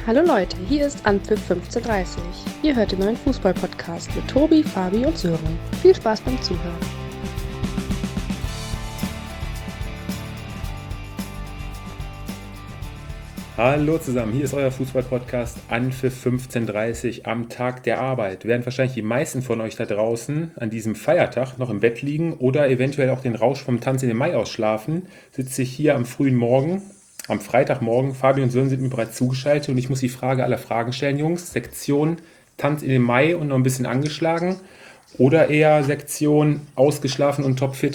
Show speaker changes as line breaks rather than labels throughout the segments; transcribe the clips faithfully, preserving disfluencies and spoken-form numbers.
Hallo Leute, hier ist Anpfiff fünfzehn Uhr dreißig. Ihr hört den neuen Fußball-Podcast mit Tobi, Fabi und Sören. Viel Spaß beim Zuhören.
Hallo zusammen, hier ist euer Fußball-Podcast Anpfiff fünfzehn Uhr dreißig am Tag der Arbeit. Während wahrscheinlich die meisten von euch da draußen an diesem Feiertag noch im Bett liegen oder eventuell auch den Rausch vom Tanz in den Mai ausschlafen, sitze ich hier am frühen Morgen, am Freitagmorgen. Fabi und Sören sind mir bereits zugeschaltet und ich muss die Frage aller Fragen stellen, Jungs. Sektion Tanz in den Mai und noch ein bisschen angeschlagen oder eher Sektion ausgeschlafen und topfit?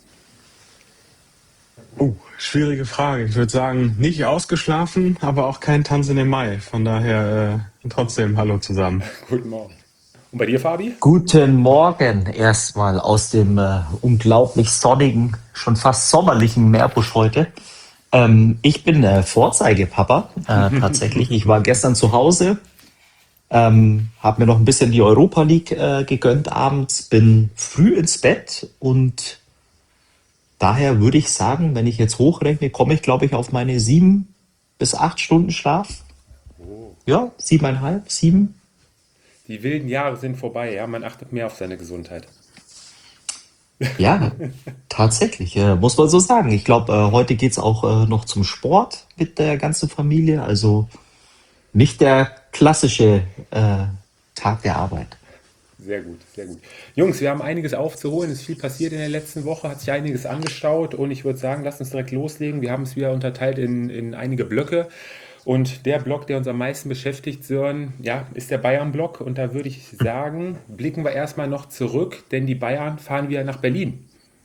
Oh, schwierige Frage. Ich würde sagen, nicht ausgeschlafen, aber auch kein Tanz in den Mai. Von daher äh, trotzdem Hallo zusammen.
Guten Morgen. Und bei dir, Fabi?
Guten Morgen erstmal aus dem äh, unglaublich sonnigen, schon fast sommerlichen Meerbusch heute. Ähm, ich bin äh, Vorzeigepapa äh, tatsächlich. Ich war gestern zu Hause, ähm, habe mir noch ein bisschen die Europa League äh, gegönnt abends, bin früh ins Bett und daher würde ich sagen, wenn ich jetzt hochrechne, komme ich glaube ich auf meine sieben bis acht Stunden Schlaf. Ja, siebeneinhalb, sieben.
Die wilden Jahre sind vorbei, ja, man achtet mehr auf seine Gesundheit.
Ja, tatsächlich, äh, muss man so sagen. Ich glaube, äh, heute geht's auch äh, noch zum Sport mit der ganzen Familie. Also nicht der klassische äh, Tag der Arbeit.
Sehr gut, sehr gut. Jungs, wir haben einiges aufzuholen. Es ist viel passiert in der letzten Woche, hat sich einiges angestaut und ich würde sagen, lasst uns direkt loslegen. Wir haben es wieder unterteilt in, in einige Blöcke und der Block, der uns am meisten beschäftigt, Sören, ja, ist der Bayern-Block und da würde ich sagen, blicken wir erstmal noch zurück, denn die Bayern fahren wieder nach Berlin.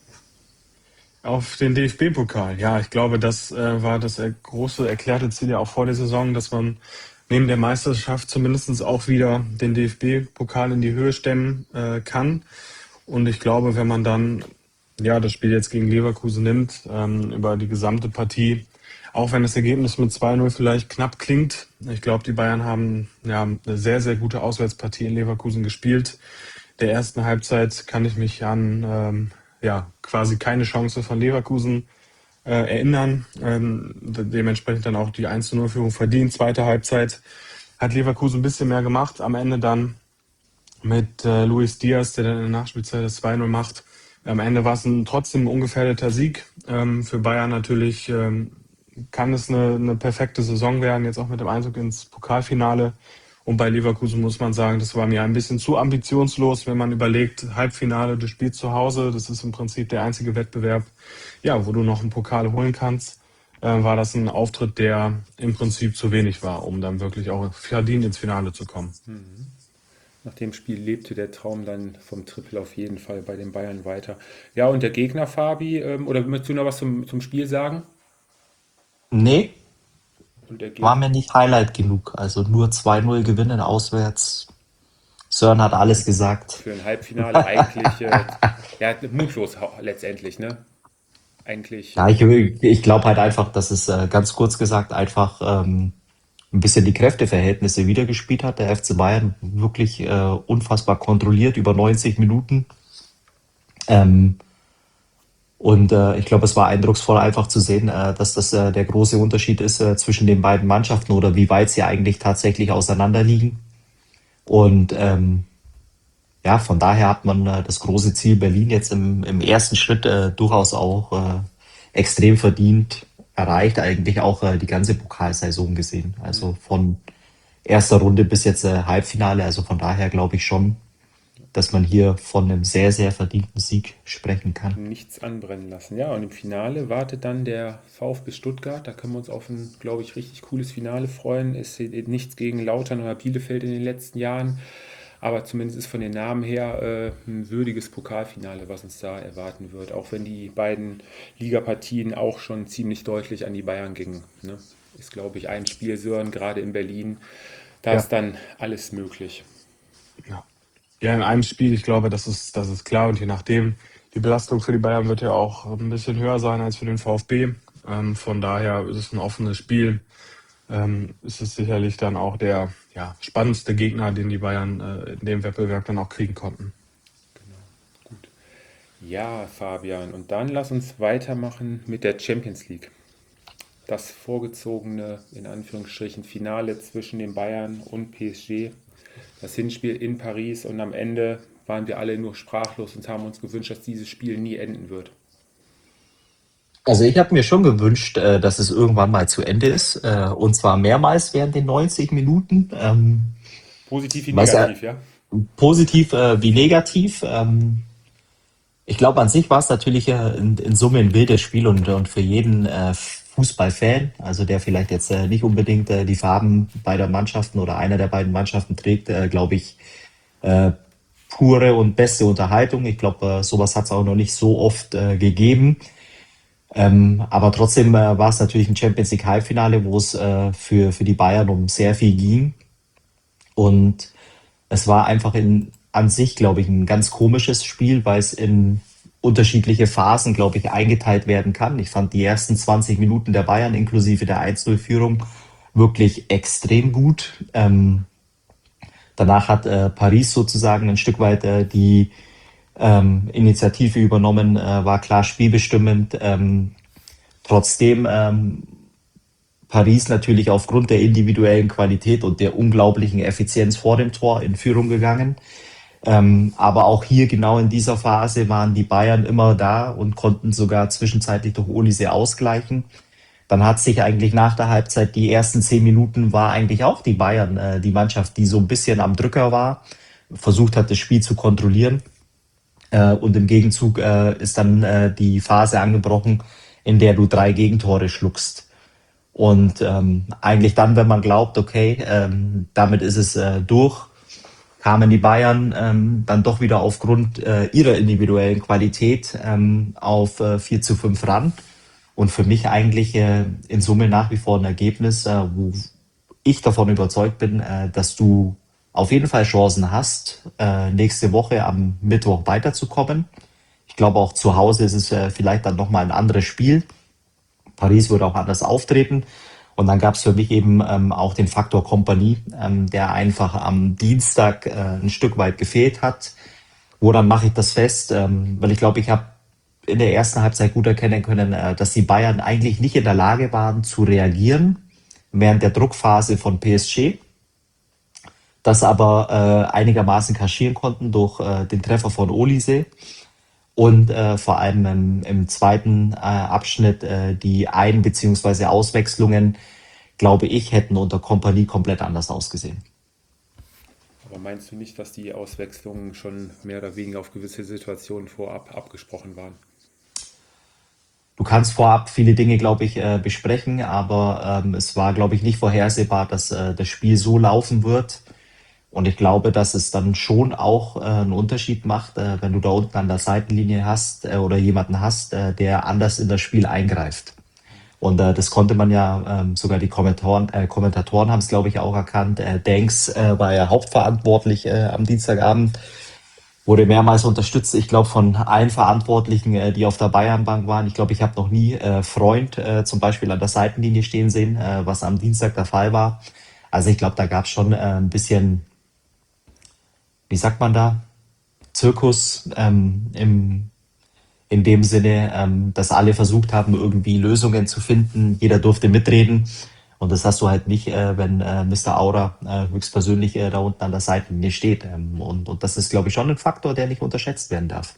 Auf den D F B-Pokal. Ja, ich glaube, das äh, war das äh, große erklärte Ziel ja auch vor der Saison, dass man neben der Meisterschaft zumindest auch wieder den D F B-Pokal in die Höhe stemmen äh, kann. Und ich glaube, wenn man dann ja das Spiel jetzt gegen Leverkusen nimmt, ähm, über die gesamte Partie, auch wenn das Ergebnis mit zwei null vielleicht knapp klingt, ich glaube, die Bayern haben ja eine sehr, sehr gute Auswärtspartie in Leverkusen gespielt. Der ersten Halbzeit kann ich mich an ähm, ja quasi keine Chance von Leverkusen äh, erinnern. Ähm, de- dementsprechend dann auch die eins zu null Führung verdient. Zweite Halbzeit hat Leverkusen ein bisschen mehr gemacht. Am Ende dann mit äh, Luis Diaz, der dann in der Nachspielzeit das zwei null macht. Am Ende war es ein trotzdem ungefährdeter Sieg. Ähm, für Bayern natürlich ähm, kann es eine, eine perfekte Saison werden, jetzt auch mit dem Einzug ins Pokalfinale. Und bei Leverkusen muss man sagen, das war mir ein bisschen zu ambitionslos, wenn man überlegt, Halbfinale, du spielst zu Hause, das ist im Prinzip der einzige Wettbewerb, ja, wo du noch einen Pokal holen kannst, äh, war das ein Auftritt, der im Prinzip zu wenig war, um dann wirklich auch verdient ins Finale zu kommen.
Nach dem Spiel lebte der Traum dann vom Triple auf jeden Fall bei den Bayern weiter. Ja, und der Gegner, Fabi, ähm, oder möchtest du noch was zum, zum Spiel sagen?
Nee,
Und der
war
Gegner
mir nicht Highlight genug. Also nur zwei null gewinnen auswärts. Sören hat alles gesagt.
für ein Halbfinale eigentlich, äh, ja, mutlos hau- letztendlich, ne? Eigentlich,
Ja, ich, ich glaube halt einfach, dass es äh, ganz kurz gesagt einfach ähm, ein bisschen die Kräfteverhältnisse wiedergespielt hat. Der F C Bayern wirklich äh, unfassbar kontrolliert über neunzig Minuten. Ähm, Und äh, ich glaube, es war eindrucksvoll einfach zu sehen, äh, dass das äh, der große Unterschied ist äh, zwischen den beiden Mannschaften oder wie weit sie eigentlich tatsächlich auseinander liegen. Und ähm, ja, von daher hat man äh, das große Ziel Berlin jetzt im, im ersten Schritt äh, durchaus auch äh, extrem verdient erreicht, eigentlich auch äh, die ganze Pokalsaison gesehen. Also von erster Runde bis jetzt äh, Halbfinale. Also von daher glaube ich schon, dass man hier von einem sehr, sehr verdienten Sieg sprechen kann.
nichts anbrennen lassen. Ja, und im Finale wartet dann der VfB Stuttgart. Da können wir uns auf ein, glaube ich, richtig cooles Finale freuen. Es ist nichts gegen Lautern oder Bielefeld in den letzten Jahren. Aber zumindest ist von den Namen her äh, ein würdiges Pokalfinale, was uns da erwarten wird. Auch wenn die beiden Ligapartien auch schon ziemlich deutlich an die Bayern gingen. Ne? Ist, glaube ich, ein Spiel, Sören, gerade in Berlin. Da
Ja.
ist dann alles möglich.
Ja. Ja, in einem Spiel, ich glaube, das ist, das ist klar. Und je nachdem, die Belastung für die Bayern wird ja auch ein bisschen höher sein als für den VfB. Ähm, von daher ist es ein offenes Spiel. Ähm, ist es sicherlich dann auch der ja, spannendste Gegner, den die Bayern äh, in dem Wettbewerb dann auch kriegen konnten.
Gut. Ja, Fabian. Und dann lass uns weitermachen mit der Champions League. das vorgezogene, in Anführungsstrichen, Finale zwischen den Bayern und P S G. Das Hinspiel in Paris und am Ende waren wir alle nur sprachlos und haben uns gewünscht, dass dieses Spiel nie enden wird.
Also ich habe mir schon gewünscht, äh, dass es irgendwann mal zu Ende ist. Äh, und zwar mehrmals während den neunzig Minuten. Ähm,
Positiv wie
was ja
negativ, ja?
positiv äh, wie negativ. Ähm, ich glaube, an sich war es natürlich äh, in, in Summe ein wildes Spiel und, und für jeden äh, Fußballfan, also der vielleicht jetzt äh, nicht unbedingt äh, die Farben beider Mannschaften oder einer der beiden Mannschaften trägt, äh, glaube ich, äh, pure und beste Unterhaltung. Ich glaube, äh, sowas hat es auch noch nicht so oft äh, gegeben. Ähm, aber trotzdem äh, war es natürlich ein Champions League Halbfinale, wo es äh, für, für die Bayern um sehr viel ging. Und es war einfach in, an sich, glaube ich, ein ganz komisches Spiel, weil es in unterschiedliche Phasen, glaube ich, eingeteilt werden kann. Ich fand die ersten zwanzig Minuten der Bayern inklusive der eins null Führung wirklich extrem gut. Ähm, danach hat äh, Paris sozusagen ein Stück weit äh, die ähm, Initiative übernommen, äh, war klar spielbestimmend. Ähm, trotzdem ähm, Paris natürlich aufgrund der individuellen Qualität und der unglaublichen Effizienz vor dem Tor in Führung gegangen. Ähm, aber auch hier genau in dieser Phase waren die Bayern immer da und konnten sogar zwischenzeitlich durch Olise ausgleichen. Dann hat sich eigentlich nach der Halbzeit, die ersten zehn Minuten, war eigentlich auch die Bayern äh, die Mannschaft, die so ein bisschen am Drücker war, versucht hat, das Spiel zu kontrollieren. Äh, und im Gegenzug äh, ist dann äh, die Phase angebrochen, in der du drei Gegentore schluckst. Und ähm, eigentlich dann, wenn man glaubt, okay, ähm, damit ist es äh, durch, kamen die Bayern ähm, dann doch wieder aufgrund äh, ihrer individuellen Qualität ähm, auf äh, vier zu fünf ran. Und für mich eigentlich äh, in Summe nach wie vor ein Ergebnis, äh, wo ich davon überzeugt bin, äh, dass du auf jeden Fall Chancen hast, äh, nächste Woche am Mittwoch weiterzukommen. Ich glaube, auch zu Hause ist es äh, vielleicht dann nochmal ein anderes Spiel. Paris würde auch anders auftreten. Und dann gab es für mich eben ähm, auch den Faktor Kompanie, ähm, der einfach am Dienstag äh, ein Stück weit gefehlt hat. Woran mache ich das fest? Ähm, weil ich glaube, ich habe in der ersten Halbzeit gut erkennen können, äh, dass die Bayern eigentlich nicht in der Lage waren zu reagieren während der Druckphase von P S G, das aber äh, einigermaßen kaschieren konnten durch äh, den Treffer von Olise. Und äh, vor allem im, im zweiten äh, Abschnitt äh, die Ein- bzw. Auswechslungen, glaube ich, hätten unter Kompanie komplett anders ausgesehen.
Aber meinst du nicht, dass die Auswechslungen schon mehr oder weniger auf gewisse Situationen vorab abgesprochen waren?
Du kannst vorab viele Dinge, glaube ich, äh, besprechen, aber ähm, es war, glaube ich, nicht vorhersehbar, dass äh, das Spiel so laufen wird. Und ich glaube, dass es dann schon auch äh, einen Unterschied macht, äh, wenn du da unten an der Seitenlinie hast äh, oder jemanden hast, äh, der anders in das Spiel eingreift. Und äh, das konnte man ja, ähm, sogar die Kommentatoren, äh, Kommentatoren haben es, glaube ich, auch erkannt. Äh, Danks äh, war ja hauptverantwortlich äh, am Dienstagabend, wurde mehrmals unterstützt, ich glaube, von allen Verantwortlichen, äh, die auf der Bayernbank waren. Ich glaube, ich habe noch nie äh, Freund äh, zum Beispiel an der Seitenlinie stehen sehen, äh, was am Dienstag der Fall war. Also ich glaube, da gab es schon äh, ein bisschen, wie sagt man da, Zirkus ähm, im, in dem Sinne, ähm, dass alle versucht haben, irgendwie Lösungen zu finden. Jeder durfte mitreden. Und das hast du halt nicht, äh, wenn äh, Mister Aura äh, höchstpersönlich äh, da unten an der Seitenlinie steht. Ähm, und, und das ist, glaube ich, schon ein Faktor, der nicht unterschätzt werden darf.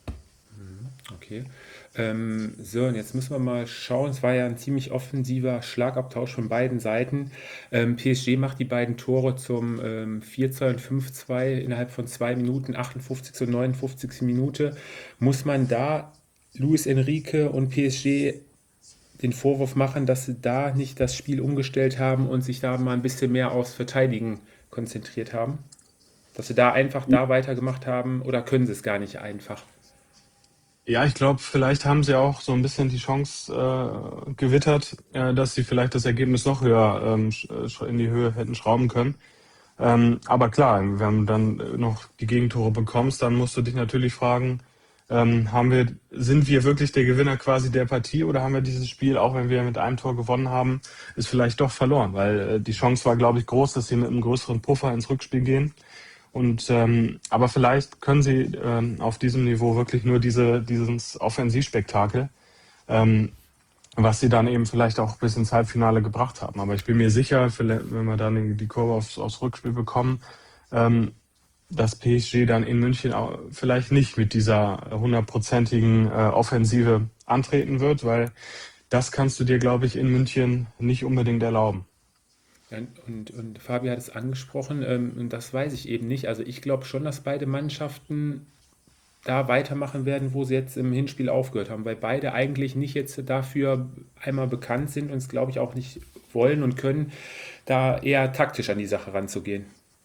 Okay. Ähm, so, und jetzt müssen wir mal schauen. Es war ja ein ziemlich offensiver Schlagabtausch von beiden Seiten. Ähm, P S G macht die beiden Tore zum ähm, vier zwei und fünf zwei innerhalb von zwei Minuten, achtundfünfzigste und neunundfünfzigste Minute. Muss man da Luis Enrique und P S G den Vorwurf machen, dass sie da nicht das Spiel umgestellt haben und sich da mal ein bisschen mehr aufs Verteidigen konzentriert haben? Dass sie da einfach da weitergemacht haben oder können sie es gar nicht einfach?
Ja, ich glaube, vielleicht haben sie auch so ein bisschen die Chance äh, gewittert, äh, dass sie vielleicht das Ergebnis noch höher ähm, sch- in die Höhe hätten schrauben können. Ähm, aber klar, wenn du dann äh, noch die Gegentore bekommst, dann musst du dich natürlich fragen, ähm, haben wir, sind wir wirklich der Gewinner quasi der Partie oder haben wir dieses Spiel, auch wenn wir mit einem Tor gewonnen haben, ist vielleicht doch verloren, weil äh, die Chance war, glaube ich, groß, dass sie mit einem größeren Puffer ins Rückspiel gehen. Und ähm, aber vielleicht können sie ähm, auf diesem Niveau wirklich nur diese dieses Offensivspektakel. Ähm, was sie dann eben vielleicht auch bis ins Halbfinale gebracht haben. Aber ich bin mir sicher, vielleicht, wenn wir dann die Kurve aufs, aufs Rückspiel bekommen, ähm, dass P S G dann in München auch vielleicht nicht mit dieser hundertprozentigen äh, Offensive antreten wird, weil das kannst du dir, glaube ich, in München nicht unbedingt erlauben.
Ja, und, und Fabi hat es angesprochen, ähm, und das weiß ich eben nicht. Also ich glaube schon, dass beide Mannschaften da weitermachen werden, wo sie jetzt im Hinspiel aufgehört haben, weil beide eigentlich nicht jetzt dafür einmal bekannt sind und es, glaube ich, auch nicht wollen und können, da eher taktisch an die Sache ranzugehen.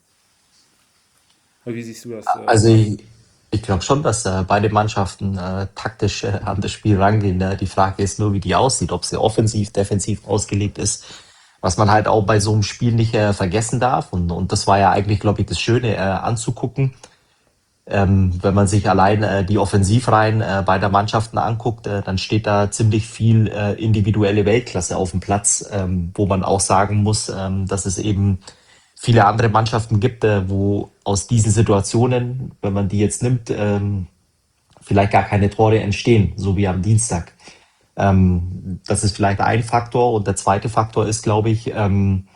Oder wie siehst du das? Äh,
Also
Fabi?
ich, ich glaube schon, dass äh, beide Mannschaften äh, taktisch äh, an das Spiel rangehen. Ne? Die Frage ist nur, wie die aussieht, ob sie offensiv, defensiv ausgelegt ist. Was man halt auch bei so einem Spiel nicht äh, vergessen darf. Und, und das war ja eigentlich, glaube ich, das Schöne äh, anzugucken. Ähm, wenn man sich allein äh, die Offensivreihen äh, beider Mannschaften anguckt, äh, dann steht da ziemlich viel äh, individuelle Weltklasse auf dem Platz, ähm, wo man auch sagen muss, ähm, dass es eben viele andere Mannschaften gibt, äh, wo aus diesen Situationen, wenn man die jetzt nimmt, ähm, vielleicht gar keine Tore entstehen, so wie am Dienstag. Ähm, das ist vielleicht ein Faktor. Und der zweite Faktor ist, glaube ich, ähm,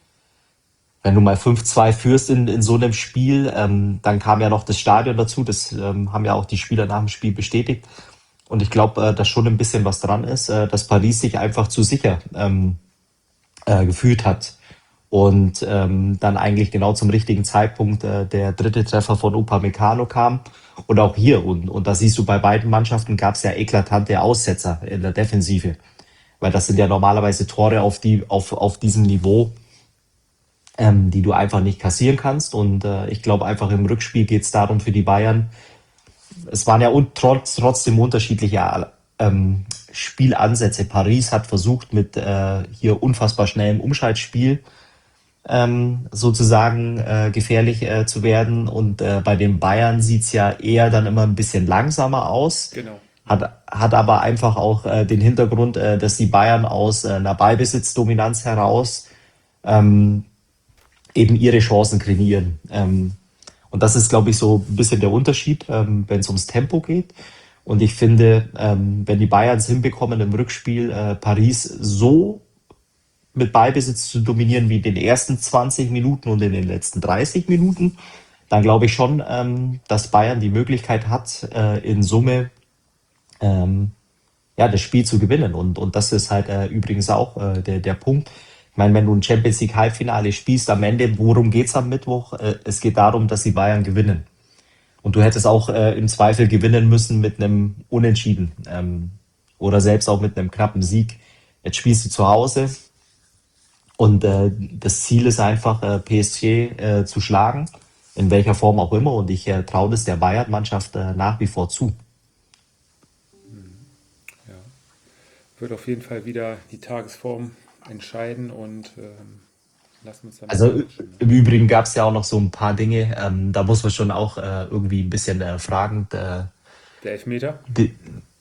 wenn du mal fünf zwei führst in, in so einem Spiel, ähm, dann kam ja noch das Stadion dazu. Das ähm, haben ja auch die Spieler nach dem Spiel bestätigt. Und ich glaube, äh, dass schon ein bisschen was dran ist, äh, dass Paris sich einfach zu sicher ähm, äh, gefühlt hat. Und ähm, dann eigentlich genau zum richtigen Zeitpunkt äh, der dritte Treffer von Upamecano kam. Und auch hier, und, und da siehst du, bei beiden Mannschaften gab es ja eklatante Aussetzer in der Defensive. Weil das sind ja normalerweise Tore auf, die, auf, auf diesem Niveau, ähm, die du einfach nicht kassieren kannst. Und äh, ich glaube einfach im Rückspiel geht es darum für die Bayern. Es waren ja un trotz, trotzdem unterschiedliche ähm, Spielansätze. Paris hat versucht mit äh, hier unfassbar schnellem Umschaltspiel ähm, sozusagen äh, gefährlich äh, zu werden. Und äh, bei den Bayern sieht's ja eher dann immer ein bisschen langsamer aus.
Genau.
Hat, hat aber einfach auch äh, den Hintergrund, äh, dass die Bayern aus äh, einer Ballbesitzdominanz heraus ähm, eben ihre Chancen kreieren. Ähm, und das ist, glaube ich, so ein bisschen der Unterschied, ähm, wenn es ums Tempo geht. Und ich finde, ähm, wenn die Bayern es hinbekommen, im Rückspiel äh, Paris so mit Ballbesitz zu dominieren wie in den ersten zwanzig Minuten und in den letzten dreißig Minuten, dann glaube ich schon, ähm, dass Bayern die Möglichkeit hat, äh, in Summe ähm, ja, das Spiel zu gewinnen. Und, und das ist halt äh, übrigens auch äh, der, der Punkt. Ich meine, wenn du ein Champions League Halbfinale spielst, am Ende, worum geht's am Mittwoch? Äh, es geht darum, dass die Bayern gewinnen. Und du hättest auch äh, im Zweifel gewinnen müssen mit einem Unentschieden ähm, oder selbst auch mit einem knappen Sieg. Jetzt spielst du zu Hause und äh, das Ziel ist einfach, äh, P S G äh, zu schlagen, in welcher Form auch immer. Und ich äh, traue das der Bayern-Mannschaft äh, nach wie vor zu.
Ja. Wird auf jeden Fall wieder die Tagesform entscheiden und ähm, lassen uns damit
Also ü-
überraschen. Ne?
im Übrigen gab es ja auch noch so ein paar Dinge, ähm, da muss man schon auch äh, irgendwie ein bisschen äh, fragend. Äh,
Der Elfmeter?
die,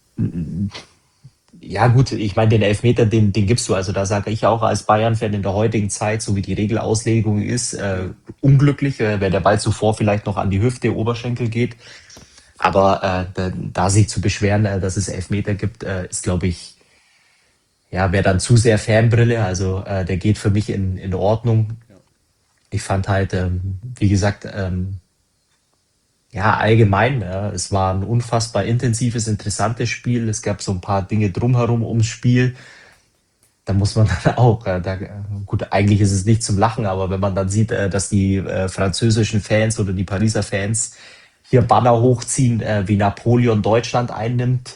ja gut, ich meine, den Elfmeter, den, den gibst du. Also da sage ich auch als Bayern-Fan in der heutigen Zeit, so wie die Regelauslegung ist, äh,
Mhm.
unglücklich, äh, wenn der Ball zuvor vielleicht noch an die Hüfte, Oberschenkel geht. Aber äh, da, da sich zu beschweren, äh, dass es Elfmeter gibt, äh, ist, glaube ich, ja, wäre dann zu sehr Fanbrille. Also äh, der geht für mich in, in Ordnung.
Ja.
Ich fand halt, ähm, wie gesagt, ähm, ja, allgemein, ja, es war ein unfassbar intensives, interessantes Spiel. Es gab so ein paar Dinge drumherum ums Spiel. Da muss man dann auch, äh, da, äh, gut, eigentlich ist es nicht zum Lachen, aber wenn man dann sieht, äh, dass die äh, französischen Fans oder die Pariser Fans hier Banner hochziehen, äh, wie Napoleon Deutschland einnimmt,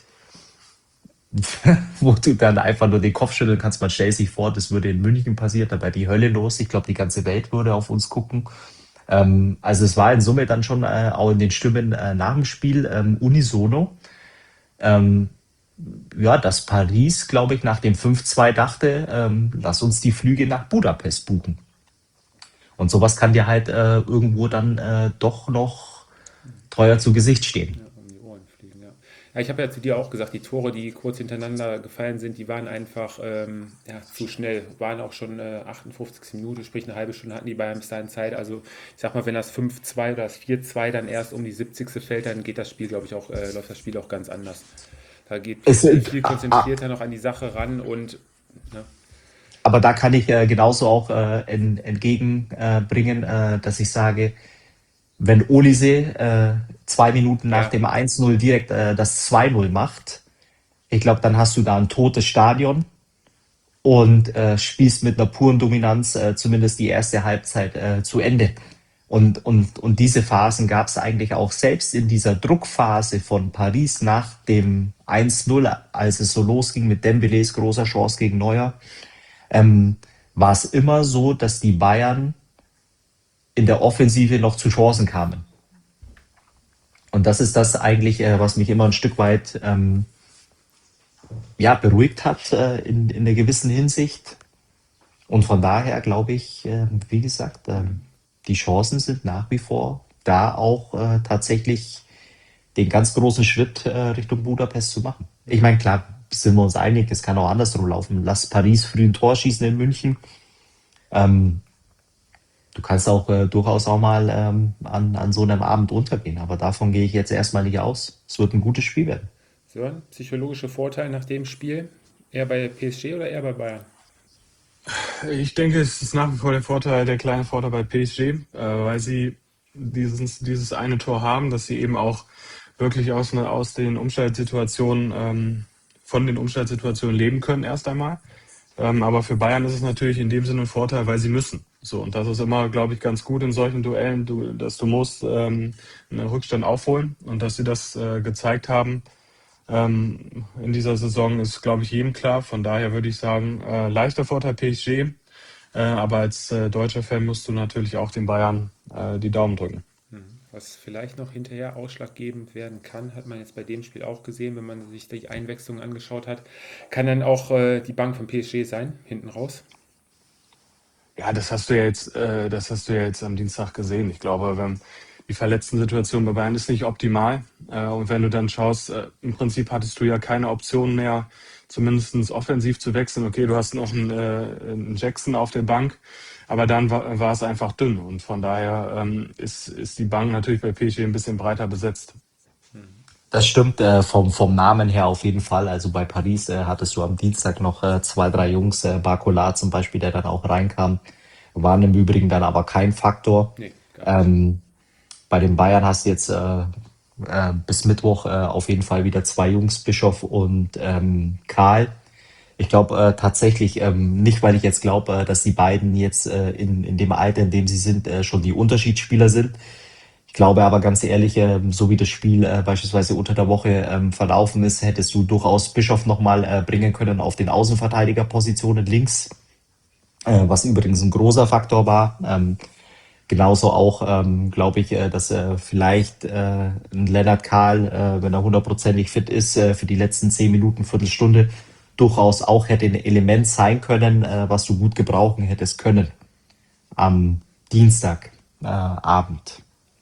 wo du dann einfach nur den Kopf schütteln kannst. Man stellt sich vor, das würde in München passieren, da wäre die Hölle los. Ich glaube, die ganze Welt würde auf uns gucken. Ähm, also es war in Summe dann schon äh, auch in den Stimmen äh, nach dem Spiel ähm, unisono. Ähm, ja, dass Paris, glaube ich, nach dem fünf zwei dachte, ähm, lass uns die Flüge nach Budapest buchen. Und sowas kann dir halt äh, irgendwo dann äh, doch noch teuer zu Gesicht stehen.
Ja, um die Ohren fliegen, ja. Ja, ich habe ja zu dir auch gesagt, die Tore, die kurz hintereinander gefallen sind, die waren einfach ähm, ja, zu schnell. Waren auch schon äh, achtundfünfzig Minuten, sprich eine halbe Stunde hatten die Bayern bis dahin Zeit. Also ich sag mal, wenn das fünf zwei oder das vier zwei dann erst um die siebzigste fällt, dann geht das Spiel, glaube ich, auch, äh, läuft das Spiel auch ganz anders. Da geht
Es,
P S G
äh,
viel
ah, ah,
konzentrierter noch an die Sache ran und ne,
aber da kann ich äh, genauso auch äh, en, entgegenbringen, äh, dass ich sage, wenn Olise äh, zwei Minuten nach
ja,
dem eins null direkt äh, das zwei null macht, ich glaube, dann hast du da ein totes Stadion und äh, spielst mit einer puren Dominanz äh, zumindest die erste Halbzeit äh, zu Ende. Und, und, und diese Phasen gab es eigentlich auch selbst in dieser Druckphase von Paris nach dem eins null, als es so losging mit Dembélés großer Chance gegen Neuer, ähm, war es immer so, dass die Bayern in der Offensive noch zu Chancen kamen. Und das ist das eigentlich, äh, was mich immer ein Stück weit ähm, ja, beruhigt hat äh, in, in einer gewissen Hinsicht. Und von daher glaube ich, äh, wie gesagt, äh, die Chancen sind nach wie vor da, auch äh, tatsächlich den ganz großen Schritt äh, Richtung Budapest zu machen. Ich meine, klar, sind wir uns einig, es kann auch andersrum laufen. Lass Paris früh ein Tor schießen in München. Ähm, du kannst auch äh, durchaus auch mal ähm, an, an so einem Abend untergehen. Aber davon gehe ich jetzt erstmal nicht aus. Es wird ein gutes Spiel werden.
Sören, psychologische Vorteil nach dem Spiel? Eher bei P S G oder eher bei Bayern?
Ich denke, es ist nach wie vor der Vorteil, der kleine Vorteil bei P S G, äh, weil sie dieses, dieses eine Tor haben, dass sie eben auch wirklich aus, ne, aus den Umschaltsituationen, ähm, von den Umschaltsituationen leben können erst einmal. Ähm, aber für Bayern ist es natürlich in dem Sinne ein Vorteil, weil sie müssen. So, und das ist immer, glaube ich, ganz gut in solchen Duellen, du, dass du musst ähm, einen Rückstand aufholen und dass sie das äh, gezeigt haben ähm, in dieser Saison ist, glaube ich, jedem klar. Von daher würde ich sagen, äh, leichter Vorteil P S G. Äh, aber als äh, deutscher Fan musst du natürlich auch den Bayern äh, die Daumen drücken.
Was vielleicht noch hinterher ausschlaggebend werden kann, hat man jetzt bei dem Spiel auch gesehen, wenn man sich die Einwechslung angeschaut hat, kann dann auch äh, die Bank von P S G sein, hinten raus.
Ja, das hast du ja jetzt, äh, das hast du ja jetzt am Dienstag gesehen. Ich glaube, wenn die Verletzten-Situation bei Bayern ist nicht optimal. Äh, und wenn du dann schaust, äh, im Prinzip hattest du ja keine Option mehr, zumindest offensiv zu wechseln. Okay, du hast noch einen, äh, einen Jackson auf der Bank, aber dann war, war es einfach dünn. Und von daher ähm, ist, ist die Bank natürlich bei P S G ein bisschen breiter besetzt.
Das stimmt äh, vom, vom Namen her auf jeden Fall. Also bei Paris äh, hattest du am Dienstag noch äh, zwei, drei Jungs, äh, Barcola zum Beispiel, der dann auch reinkam, waren im Übrigen dann aber kein Faktor.
Nee, gar nicht.
Ähm, bei den Bayern hast du jetzt äh, äh, bis Mittwoch äh, auf jeden Fall wieder zwei Jungs, Bischof und ähm, Karl. Ich glaube äh, tatsächlich, ähm, nicht weil ich jetzt glaube, äh, dass die beiden jetzt äh, in, in dem Alter, in dem sie sind, äh, schon die Unterschiedsspieler sind. Ich glaube aber ganz ehrlich, ähm, so wie das Spiel äh, beispielsweise unter der Woche ähm, verlaufen ist, hättest du durchaus Bischof nochmal äh, bringen können auf den Außenverteidigerpositionen links, äh, was übrigens ein großer Faktor war. Ähm, genauso auch ähm, glaube ich, äh, dass äh, vielleicht äh, ein Lennart Kahl, äh, wenn er hundertprozentig fit ist, äh, für die letzten zehn Minuten, Viertelstunde durchaus auch hätte ein Element sein können, äh, was du gut gebrauchen hättest können am Dienstagabend. Äh, Abend.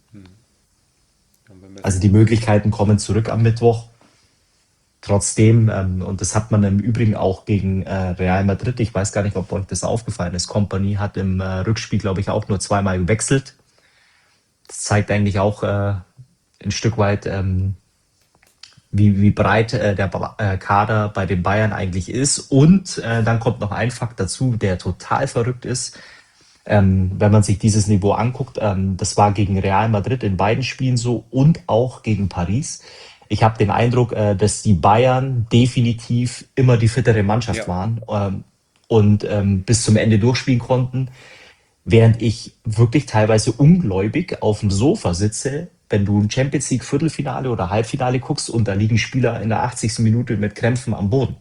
Und wenn wir
Also die Möglichkeiten kommen zurück am Mittwoch. Trotzdem, ähm, und das hat man im Übrigen auch gegen äh, Real Madrid, ich weiß gar nicht, ob euch das aufgefallen ist, Kompanie hat im äh, Rückspiel, glaube ich, auch nur zweimal gewechselt. Das zeigt eigentlich auch äh, ein Stück weit, ähm, wie, wie breit äh, der Ba- äh, Kader bei den Bayern eigentlich ist. Und äh, dann kommt noch ein Fakt dazu, der total verrückt ist. Ähm, wenn man sich dieses Niveau anguckt, ähm, das war gegen Real Madrid in beiden Spielen so und auch gegen Paris. Ich habe den Eindruck, äh, dass die Bayern definitiv immer die fittere Mannschaft
ja,
waren ähm, und ähm, bis zum Ende durchspielen konnten, während ich wirklich teilweise ungläubig auf dem Sofa sitze, wenn du ein Champions League Viertelfinale oder Halbfinale guckst und da liegen Spieler in der achtzigsten Minute mit Krämpfen am Boden.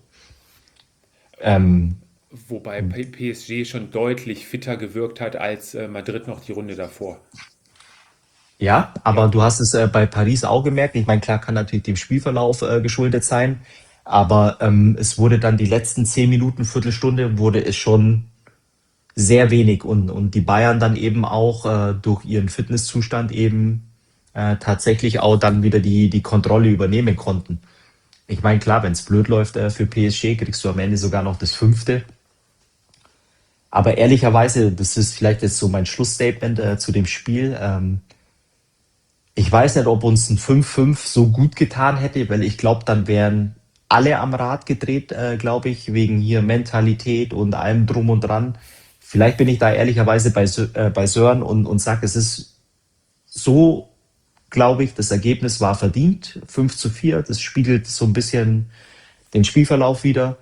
Ähm,
wobei P- PSG schon deutlich fitter gewirkt hat als äh, Madrid noch die Runde davor.
Ja,
Ja,
aber du hast es äh, bei Paris auch gemerkt. Ich meine, klar kann natürlich dem Spielverlauf äh, geschuldet sein, aber ähm, es wurde dann die letzten zehn Minuten, Viertelstunde, wurde es schon sehr wenig und, und die Bayern dann eben auch äh, durch ihren Fitnesszustand eben äh, tatsächlich auch dann wieder die, die Kontrolle übernehmen konnten. Ich meine, klar, wenn es blöd läuft äh, für P S G, kriegst du am Ende sogar noch das Fünfte. Aber ehrlicherweise, das ist vielleicht jetzt so mein Schlussstatement äh, zu dem Spiel. Ähm, Ich weiß nicht, ob uns ein fünf fünf so gut getan hätte, weil ich glaube, dann wären alle am Rad gedreht, äh, glaube ich, wegen hier Mentalität und allem drum und dran. Vielleicht bin ich da ehrlicherweise bei, Sö- äh, bei Sören und, und sage, es ist so, glaube ich, das Ergebnis war verdient. fünf zu vier, das spiegelt so ein bisschen den Spielverlauf wieder.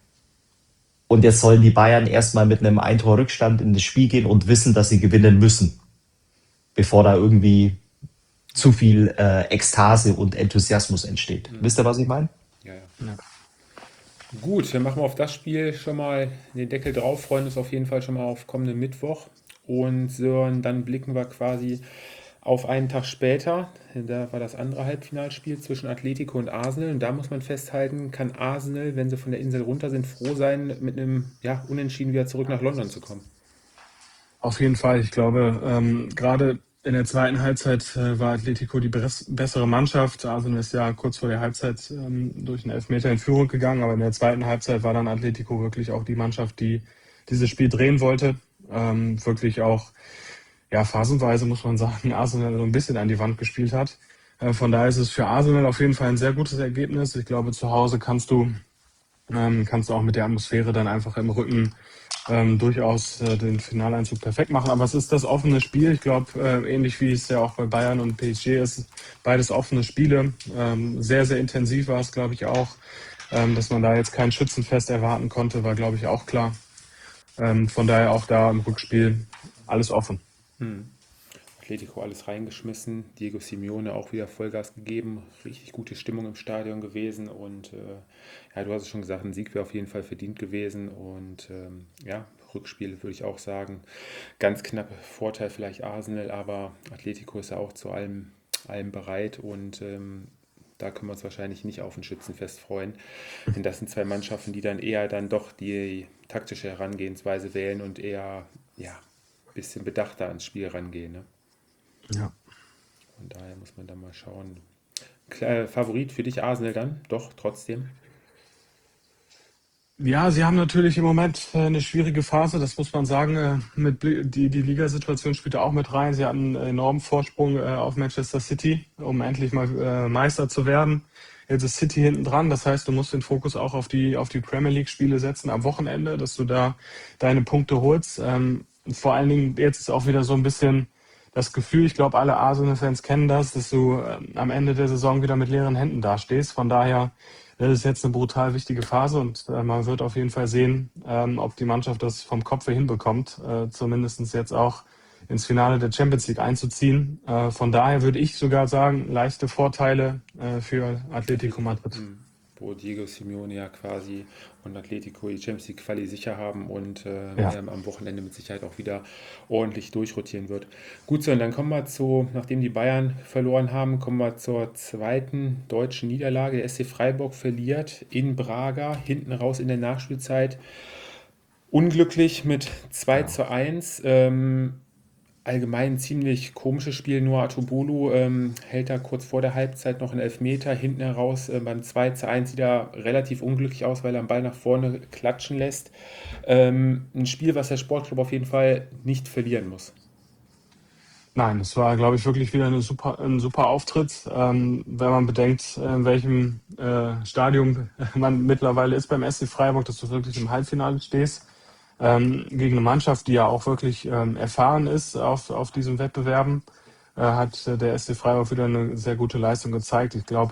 Und jetzt sollen die Bayern erstmal mit einem Ein-Tor-Rückstand in das Spiel gehen und wissen, dass sie gewinnen müssen, bevor da irgendwie zu viel äh, Ekstase und Enthusiasmus entsteht.
Mhm.
Wisst ihr, was ich meine?
Ja, ja.
Ja.
Gut, dann machen wir auf das Spiel schon mal den Deckel drauf, freuen uns auf jeden Fall schon mal auf kommenden Mittwoch. Und Sören, dann blicken wir quasi auf einen Tag später. Da war das andere Halbfinalspiel zwischen Atletico und Arsenal. Und da muss man festhalten, kann Arsenal, wenn sie von der Insel runter sind, froh sein, mit einem ja, Unentschieden wieder zurück nach London zu kommen.
Auf jeden Fall. Ich glaube, ähm, gerade in der zweiten Halbzeit äh, war Atletico die bes- bessere Mannschaft. Arsenal ist ja kurz vor der Halbzeit ähm, durch einen Elfmeter in Führung gegangen, aber in der zweiten Halbzeit war dann Atletico wirklich auch die Mannschaft, die dieses Spiel drehen wollte. Ähm, wirklich auch, ja, phasenweise muss man sagen, Arsenal so ein bisschen an die Wand gespielt hat. Äh, von daher ist es für Arsenal auf jeden Fall ein sehr gutes Ergebnis. Ich glaube, zu Hause kannst du ähm, kannst du auch mit der Atmosphäre dann einfach im Rücken ähm, durchaus äh, den Finaleinzug perfekt machen. Aber es ist das offene Spiel. Ich glaube, äh, ähnlich wie es ja auch bei Bayern und P S G ist, beides offene Spiele. Ähm, sehr, sehr intensiv war es, glaube ich, auch. Ähm, dass man da jetzt kein Schützenfest erwarten konnte, war, glaube ich, auch klar. Ähm, von daher auch da im Rückspiel alles offen.
Hm. Atletico alles reingeschmissen, Diego Simeone auch wieder Vollgas gegeben, richtig gute Stimmung im Stadion gewesen und äh, ja, du hast es schon gesagt, ein Sieg wäre auf jeden Fall verdient gewesen und ähm, ja, Rückspiel würde ich auch sagen, ganz knapp Vorteil vielleicht Arsenal, aber Atletico ist ja auch zu allem, allem bereit und ähm, da können wir uns wahrscheinlich nicht auf ein Schützenfest freuen, denn das sind zwei Mannschaften, die dann eher dann doch die taktische Herangehensweise wählen und eher, ja, ein bisschen bedachter ans Spiel rangehen, ne?
Ja.
Von daher muss man da mal schauen. Klar, Favorit für dich Arsenal dann? Doch, trotzdem.
Ja, sie haben natürlich im Moment äh, eine schwierige Phase, das muss man sagen. Äh, mit Bli- die, die Ligasituation spielt da auch mit rein. Sie hatten einen enormen Vorsprung äh, auf Manchester City, um endlich mal äh, Meister zu werden. Jetzt ist City hinten dran, das heißt, du musst den Fokus auch auf die, auf die Premier League-Spiele setzen am Wochenende, dass du da deine Punkte holst. Ähm, vor allen Dingen, jetzt ist auch wieder so ein bisschen das Gefühl, ich glaube, alle Arsenal-Fans kennen das, dass du ähm, am Ende der Saison wieder mit leeren Händen dastehst. Von daher das ist jetzt eine brutal wichtige Phase und äh, man wird auf jeden Fall sehen, ähm, ob die Mannschaft das vom Kopf her hinbekommt, äh, zumindest jetzt auch ins Finale der Champions League einzuziehen. Äh, von daher würde ich sogar sagen, leichte Vorteile äh, für Atletico Madrid.
Mhm. Wo Diego Simeone ja quasi und Atletico die Champions League Quali sicher haben und äh,
Ja.
er am Wochenende mit Sicherheit auch wieder ordentlich durchrotieren wird. Gut, so, und dann kommen wir zu, nachdem die Bayern verloren haben, kommen wir zur zweiten deutschen Niederlage. Der S C Freiburg verliert in Braga, hinten raus in der Nachspielzeit. Unglücklich mit zwei zu eins. Ähm, allgemein ein ziemlich komisches Spiel. Noah Atubolu ähm, hält da kurz vor der Halbzeit noch einen Elfmeter. Hinten heraus äh, beim zwei zu eins sieht er relativ unglücklich aus, weil er den Ball nach vorne klatschen lässt. Ähm, ein Spiel, was der Sportclub auf jeden Fall nicht verlieren muss.
Nein, es war, glaube ich, wirklich wieder eine super, ein super Auftritt. Ähm, wenn man bedenkt, in welchem äh, Stadium man mittlerweile ist beim S C Freiburg, dass du wirklich im Halbfinale stehst. Ähm, gegen eine Mannschaft, die ja auch wirklich ähm, erfahren ist auf, auf diesen Wettbewerben, äh, hat äh, der S C Freiburg wieder eine sehr gute Leistung gezeigt. Ich glaube,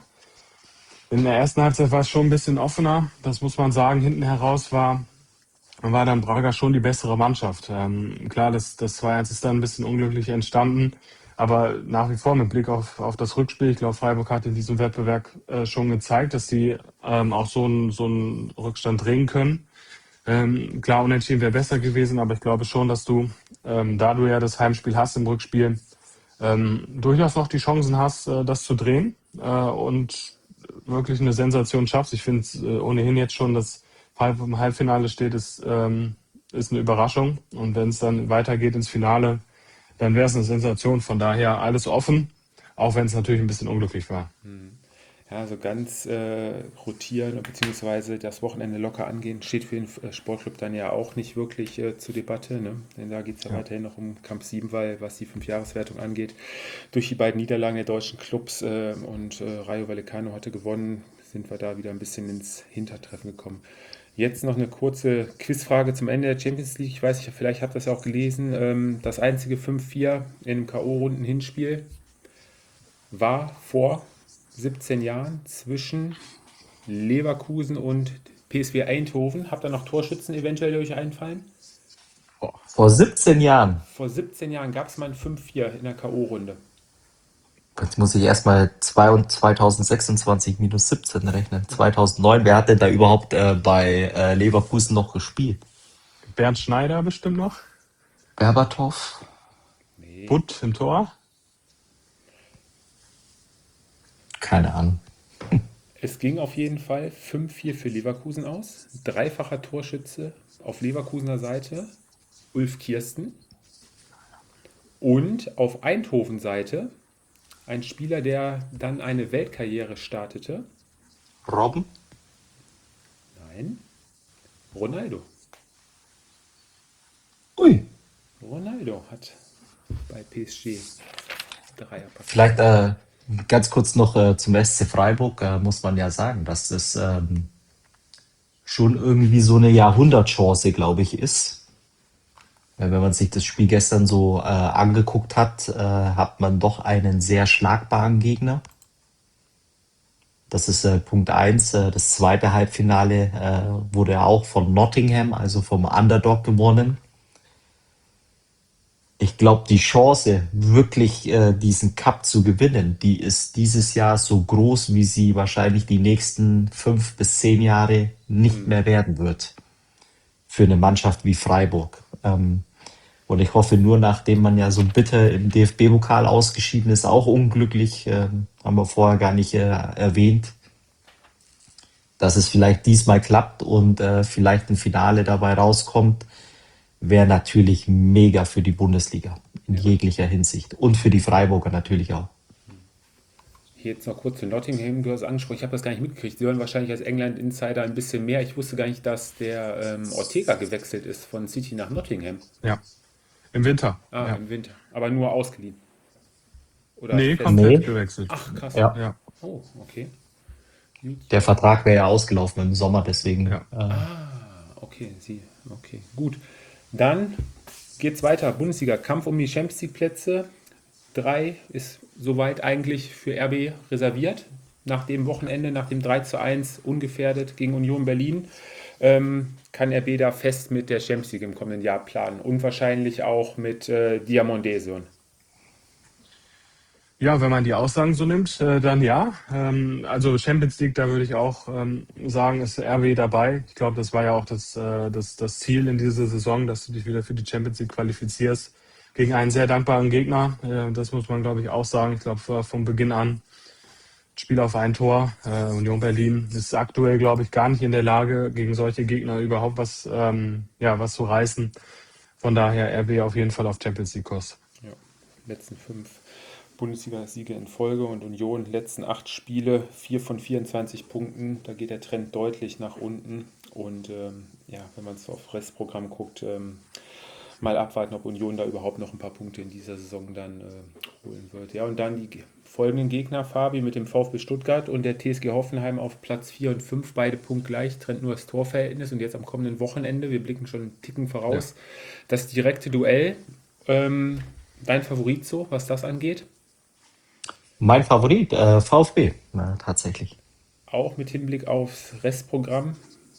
in der ersten Halbzeit war es schon ein bisschen offener, das muss man sagen. Hinten heraus war, war dann Braga schon die bessere Mannschaft. Ähm, klar, das, das zwei eins ist dann ein bisschen unglücklich entstanden, aber nach wie vor mit Blick auf, auf das Rückspiel, ich glaube, Freiburg hat in diesem Wettbewerb äh, schon gezeigt, dass sie ähm, auch so einen so einen Rückstand drehen können. Ähm, klar, unentschieden wäre besser gewesen, aber ich glaube schon, dass du, ähm, da du ja das Heimspiel hast im Rückspiel, ähm, durchaus noch die Chancen hast, äh, das zu drehen äh, und wirklich eine Sensation schaffst. Ich finde es äh, ohnehin jetzt schon, dass Freiburg im Halbfinale steht, ist, ähm, ist eine Überraschung. Und wenn es dann weitergeht ins Finale, dann wäre es eine Sensation. Von daher alles offen, auch wenn es natürlich ein bisschen unglücklich war.
Ja, so ganz äh, rotieren bzw. das Wochenende locker angehen, steht für den äh, Sportclub dann ja auch nicht wirklich äh, zur Debatte. Ne? Denn da geht es ja,
Ja.
weiterhin noch um Kampf sieben, weil was die Fünfjahreswertung angeht, durch die beiden Niederlagen der deutschen Clubs äh, und äh, Rayo Vallecano hatte gewonnen, sind wir da wieder ein bisschen ins Hintertreffen gekommen. Jetzt noch eine kurze Quizfrage zum Ende der Champions League. Ich weiß nicht, vielleicht habt ihr das ja auch gelesen. Ähm, das einzige fünf vier in einem K O-Runden-Hinspiel war vor siebzehn Jahren zwischen Leverkusen und P S V Eindhoven. Habt ihr noch Torschützen eventuell, die euch einfallen?
Vor siebzehn Jahren.
Vor siebzehn Jahren gab es mal ein fünf vier in der K O-Runde.
Jetzt muss ich erstmal zweitausendsechsundzwanzig minus siebzehn rechnen. zweitausendneun, wer hat denn da überhaupt äh, bei äh, Leverkusen noch gespielt?
Bernd Schneider bestimmt noch.
Berbatov?
Nee.
Butt im Tor.
Keine Ahnung.
Es ging auf jeden Fall fünf vier für Leverkusen aus. Dreifacher Torschütze auf Leverkusener Seite Ulf Kirsten. Und auf Eindhoven-Seite ein Spieler, der dann eine Weltkarriere startete.
Robben?
Nein, Ronaldo.
Ui.
Ronaldo hat bei P S G Dreier passiert.
Vielleicht äh, ganz kurz noch äh, zum S C Freiburg, äh, muss man ja sagen, dass das ähm, schon irgendwie so eine Jahrhundertchance, glaube ich, ist. Weil wenn man sich das Spiel gestern so äh, angeguckt hat, äh, hat man doch einen sehr schlagbaren Gegner. Das ist äh, Punkt eins. Äh, das zweite Halbfinale äh, wurde auch von Nottingham, also vom Underdog, gewonnen. Ich glaube, die Chance, wirklich äh, diesen Cup zu gewinnen, die ist dieses Jahr so groß, wie sie wahrscheinlich die nächsten fünf bis zehn Jahre nicht mehr werden wird. Für eine Mannschaft wie Freiburg. Ähm, und ich hoffe nur, nachdem man ja so bitter im D F B-Pokal ausgeschieden ist, auch unglücklich, ähm, haben wir vorher gar nicht äh, erwähnt, dass es vielleicht diesmal klappt und äh, vielleicht ein Finale dabei rauskommt, wäre natürlich mega für die Bundesliga in jeglicher Hinsicht. Und für die Freiburger natürlich auch.
Hier jetzt noch kurz zu Nottingham, du hast angesprochen, ich habe das gar nicht mitgekriegt. Sie hören wahrscheinlich als England-Insider ein bisschen mehr. Ich wusste gar nicht, dass der ähm, Ortega gewechselt ist von City nach Nottingham.
Ja. Im Winter.
Ah,
ja.
im Winter. Aber nur ausgeliehen. Oder
Nee,
fest?
komplett
Nee.
gewechselt.
Ach, krass.
Ja.
Ja.
Oh, okay.
Der Vertrag wäre ja ausgelaufen im Sommer, deswegen.
Ja.
Äh,
Ah, okay, sie. Okay, gut. Dann geht's weiter. Bundesliga, Kampf um die Champions League Plätze. Drei ist soweit eigentlich für R B reserviert. Nach dem Wochenende, nach dem drei zu eins ungefährdet gegen Union Berlin, ähm, kann R B da fest mit der Champions League im kommenden Jahr planen. Und wahrscheinlich auch mit äh, Diamondeson.
Ja, wenn man die Aussagen so nimmt, äh, dann ja. Ähm, also Champions League, da würde ich auch ähm, sagen, ist R W dabei. Ich glaube, das war ja auch das, äh, das, das Ziel in dieser Saison, dass du dich wieder für die Champions League qualifizierst. Gegen einen sehr dankbaren Gegner. Äh, das muss man, glaube ich, auch sagen. Ich glaube, von Beginn an Spiel auf ein Tor. Äh, Union Berlin ist aktuell, glaube ich, gar nicht in der Lage, gegen solche Gegner überhaupt was, ähm, ja, was zu reißen. Von daher R W auf jeden Fall auf Champions League Kurs.
Ja, letzten fünf Bundesliga-Siege in Folge und Union letzten acht Spiele, vier von vierundzwanzig Punkten. Da geht der Trend deutlich nach unten. Und ähm, ja, wenn man es auf Restprogramm guckt, ähm, mal abwarten, ob Union da überhaupt noch ein paar Punkte in dieser Saison dann äh, holen wird. Ja, und dann die ge- folgenden Gegner, Fabi, mit dem VfB Stuttgart und der T S G Hoffenheim auf Platz vier und fünf, beide punktgleich, trennt nur das Torverhältnis. Und jetzt am kommenden Wochenende, wir blicken schon einen Ticken voraus, das direkte Duell. Ähm, dein Favorit so, was das angeht?
mein Favorit, äh, VfB, na, tatsächlich.
Auch mit Hinblick aufs Restprogramm.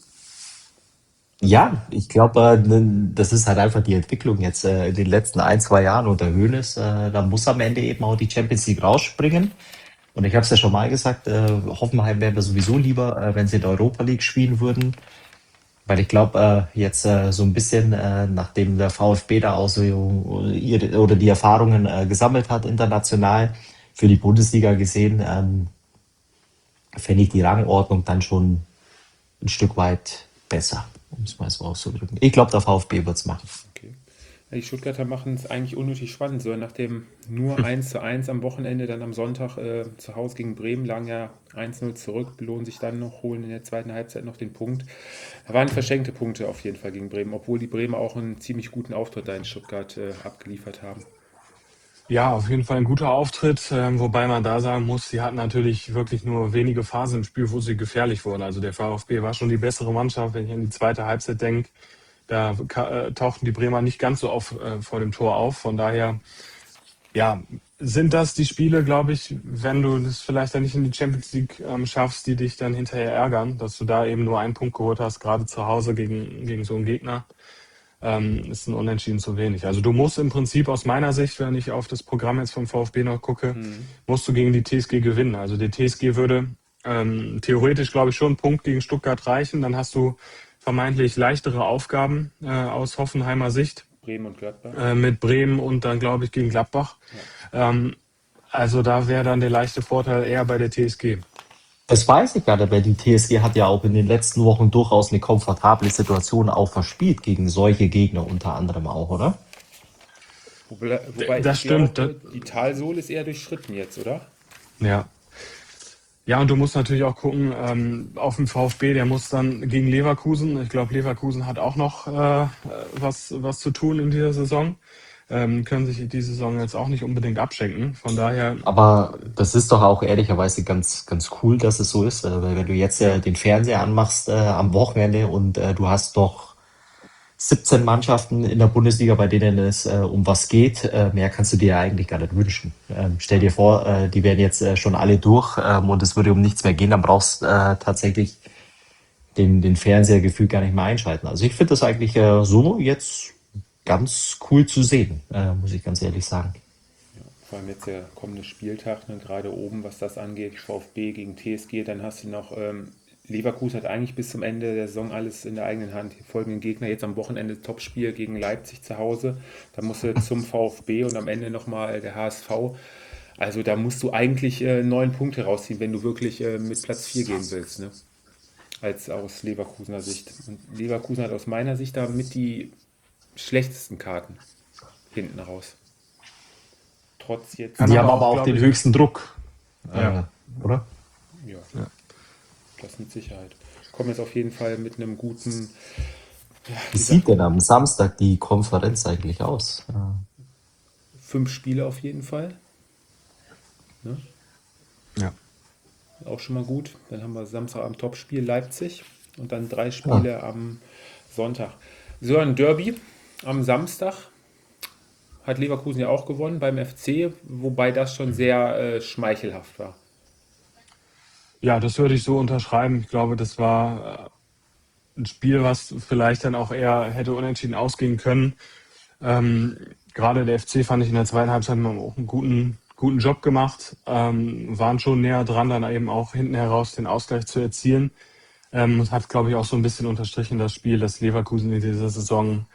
Ja, ich glaube, äh, ne- das ist halt einfach die Entwicklung jetzt äh, in den letzten ein, zwei Jahren unter Hoeneß. Äh, da muss am Ende eben auch die Champions League rausspringen. Und ich habe es ja schon mal gesagt, äh, Hoffenheim wäre mir sowieso lieber, äh, wenn sie in der Europa League spielen würden. Weil ich glaube, äh, jetzt äh, so ein bisschen, äh, nachdem der VfB da auch so ihre, oder die Erfahrungen äh, gesammelt hat international, für die Bundesliga gesehen, ähm, fände ich die Rangordnung dann schon ein Stück weit besser, um es mal so auszudrücken. Ich glaube, der VfB wird es machen.
Okay. Ja, die Stuttgarter machen es eigentlich unnötig spannend. So, nachdem nur eins zu eins am Wochenende, dann am Sonntag äh, zu Hause gegen Bremen, lagen ja eins null zurück, belohnen sich dann noch, holen in der zweiten Halbzeit noch den Punkt. Da waren verschenkte Punkte auf jeden Fall gegen Bremen, obwohl die Bremer auch einen ziemlich guten Auftritt da in Stuttgart äh, abgeliefert haben.
Ja, auf jeden Fall ein guter Auftritt, ähm, wobei man da sagen muss, sie hatten natürlich wirklich nur wenige Phasen im Spiel, wo sie gefährlich wurden. Also der VfB war schon die bessere Mannschaft, wenn ich an die zweite Halbzeit denke. Da ka- äh, tauchten die Bremer nicht ganz so oft äh, vor dem Tor auf. Von daher, ja, sind das die Spiele, glaube ich, wenn du das vielleicht dann nicht in die Champions League ähm, schaffst, die dich dann hinterher ärgern, dass du da eben nur einen Punkt geholt hast, gerade zu Hause gegen, gegen so einen Gegner, ähm, ist ein Unentschieden zu wenig. Also du musst im Prinzip aus meiner Sicht, wenn ich auf das Programm jetzt vom VfB noch gucke,
Mhm.
musst du gegen die T S G gewinnen. Also die T S G würde ähm, theoretisch, glaube ich, schon einen Punkt gegen Stuttgart reichen. Dann hast du vermeintlich leichtere Aufgaben äh, aus Hoffenheimer Sicht
Bremen und Gladbach.
äh, mit Bremen und dann, glaube ich, gegen Gladbach.
Ja.
Ähm, also da wäre dann der leichte Vorteil eher bei der T S G.
Das weiß ich gar nicht, weil die T S G hat ja auch in den letzten Wochen durchaus eine komfortable Situation auch verspielt gegen solche Gegner unter anderem auch, oder?
Wobei, wobei
Das
ich
stimmt.
glaube, die Talsohle ist eher durchschritten jetzt, oder?
Ja. Ja, und du musst natürlich auch gucken, ähm, auf den VfB, der muss dann gegen Leverkusen. Ich glaube, Leverkusen hat auch noch äh, was, was zu tun in dieser Saison. Ähm, können sich die Saison jetzt auch nicht unbedingt abschenken. Von daher,
Aber das ist doch auch ehrlicherweise ganz, ganz cool, dass es so ist, äh, weil wenn du jetzt äh,
ja,
den Fernseher anmachst äh, am Wochenende und äh, du hast doch siebzehn Mannschaften in der Bundesliga, bei denen es äh, um was geht, äh, mehr kannst du dir ja eigentlich gar nicht wünschen. Ähm, stell dir vor, äh, die wären jetzt äh, schon alle durch ähm, und es würde um nichts mehr gehen, dann brauchst du äh, tatsächlich den, den Fernseher gefühlt gar nicht mehr einschalten. Also ich finde das eigentlich äh, so jetzt ganz cool zu sehen, äh, muss ich ganz ehrlich sagen.
Vor allem jetzt der kommende Spieltag, ne, gerade oben, was das angeht, VfB gegen T S G, dann hast du noch, ähm, Leverkusen hat eigentlich bis zum Ende der Saison alles in der eigenen Hand. Die folgenden Gegner, jetzt am Wochenende Topspiel gegen Leipzig zu Hause, dann musst du zum VfB und am Ende nochmal der H S V. Also da musst du eigentlich äh, neun Punkte rausziehen, wenn du wirklich äh, mit Platz vier gehen willst, ne? Als aus Leverkusener Sicht. Und Leverkusen hat aus meiner Sicht damit die schlechtesten Karten hinten raus. Trotz jetzt,
kann
Die
aber
haben aber
auch,
auch den
glaube ich,
höchsten Druck,
ja.
äh, oder?
ja,
Ja.
das mit Sicherheit. Kommen jetzt auf jeden Fall mit einem guten, ja,
Wie
wie sagt
sieht denn
man,
am Samstag die Konferenz eigentlich aus? Äh,
fünf Spiele auf jeden Fall. Ne?
Ja.
Auch schon mal gut. Dann haben wir Samstag am Topspiel Leipzig und dann drei
ja.
Spiele am Sonntag. So ein Derby am Samstag hat Leverkusen ja auch gewonnen beim F C, wobei das schon sehr äh, schmeichelhaft war.
Ja, das würde ich so unterschreiben. Ich glaube, das war äh, ein Spiel, was vielleicht dann auch eher hätte unentschieden ausgehen können. Ähm, gerade der F C fand ich in der zweiten Halbzeit haben auch einen guten, guten Job gemacht, ähm, waren schon näher dran, dann eben auch hinten heraus den Ausgleich zu erzielen. Ähm, das hat, glaube ich, auch so ein bisschen unterstrichen das Spiel, dass Leverkusen in dieser Saison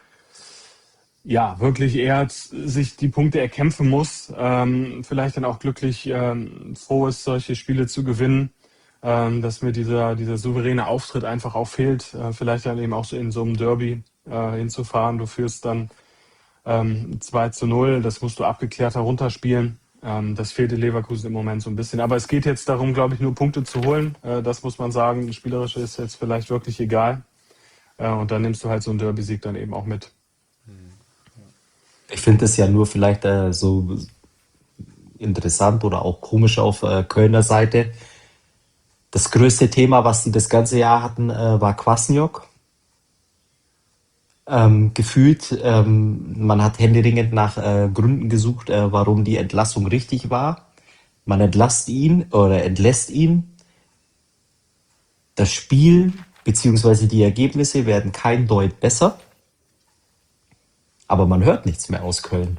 ja wirklich eher sich die Punkte erkämpfen muss, ähm, vielleicht dann auch glücklich ähm, froh ist, solche Spiele zu gewinnen, ähm, dass mir dieser, dieser souveräne Auftritt einfach auch fehlt, äh, vielleicht dann eben auch so in so einem Derby äh, hinzufahren. Du führst dann ähm, zwei zu null, das musst du abgeklärt herunterspielen. Ähm, das fehlt in Leverkusen im Moment so ein bisschen. Aber es geht jetzt darum, glaube ich, nur Punkte zu holen. Äh, das muss man sagen. Spielerisch ist jetzt vielleicht wirklich egal. Äh, und dann nimmst du halt so einen Derby-Sieg dann eben auch mit.
Ich finde es ja nur vielleicht äh, so interessant oder auch komisch auf äh, Kölner Seite. Das größte Thema, was sie das ganze Jahr hatten, äh, war Kwasniok. Ähm, gefühlt, ähm, man hat händeringend nach äh, Gründen gesucht, äh, warum die Entlassung richtig war. Man entlasst ihn oder entlässt ihn. Das Spiel bzw. die Ergebnisse werden kein Deut besser, aber man hört nichts mehr aus Köln.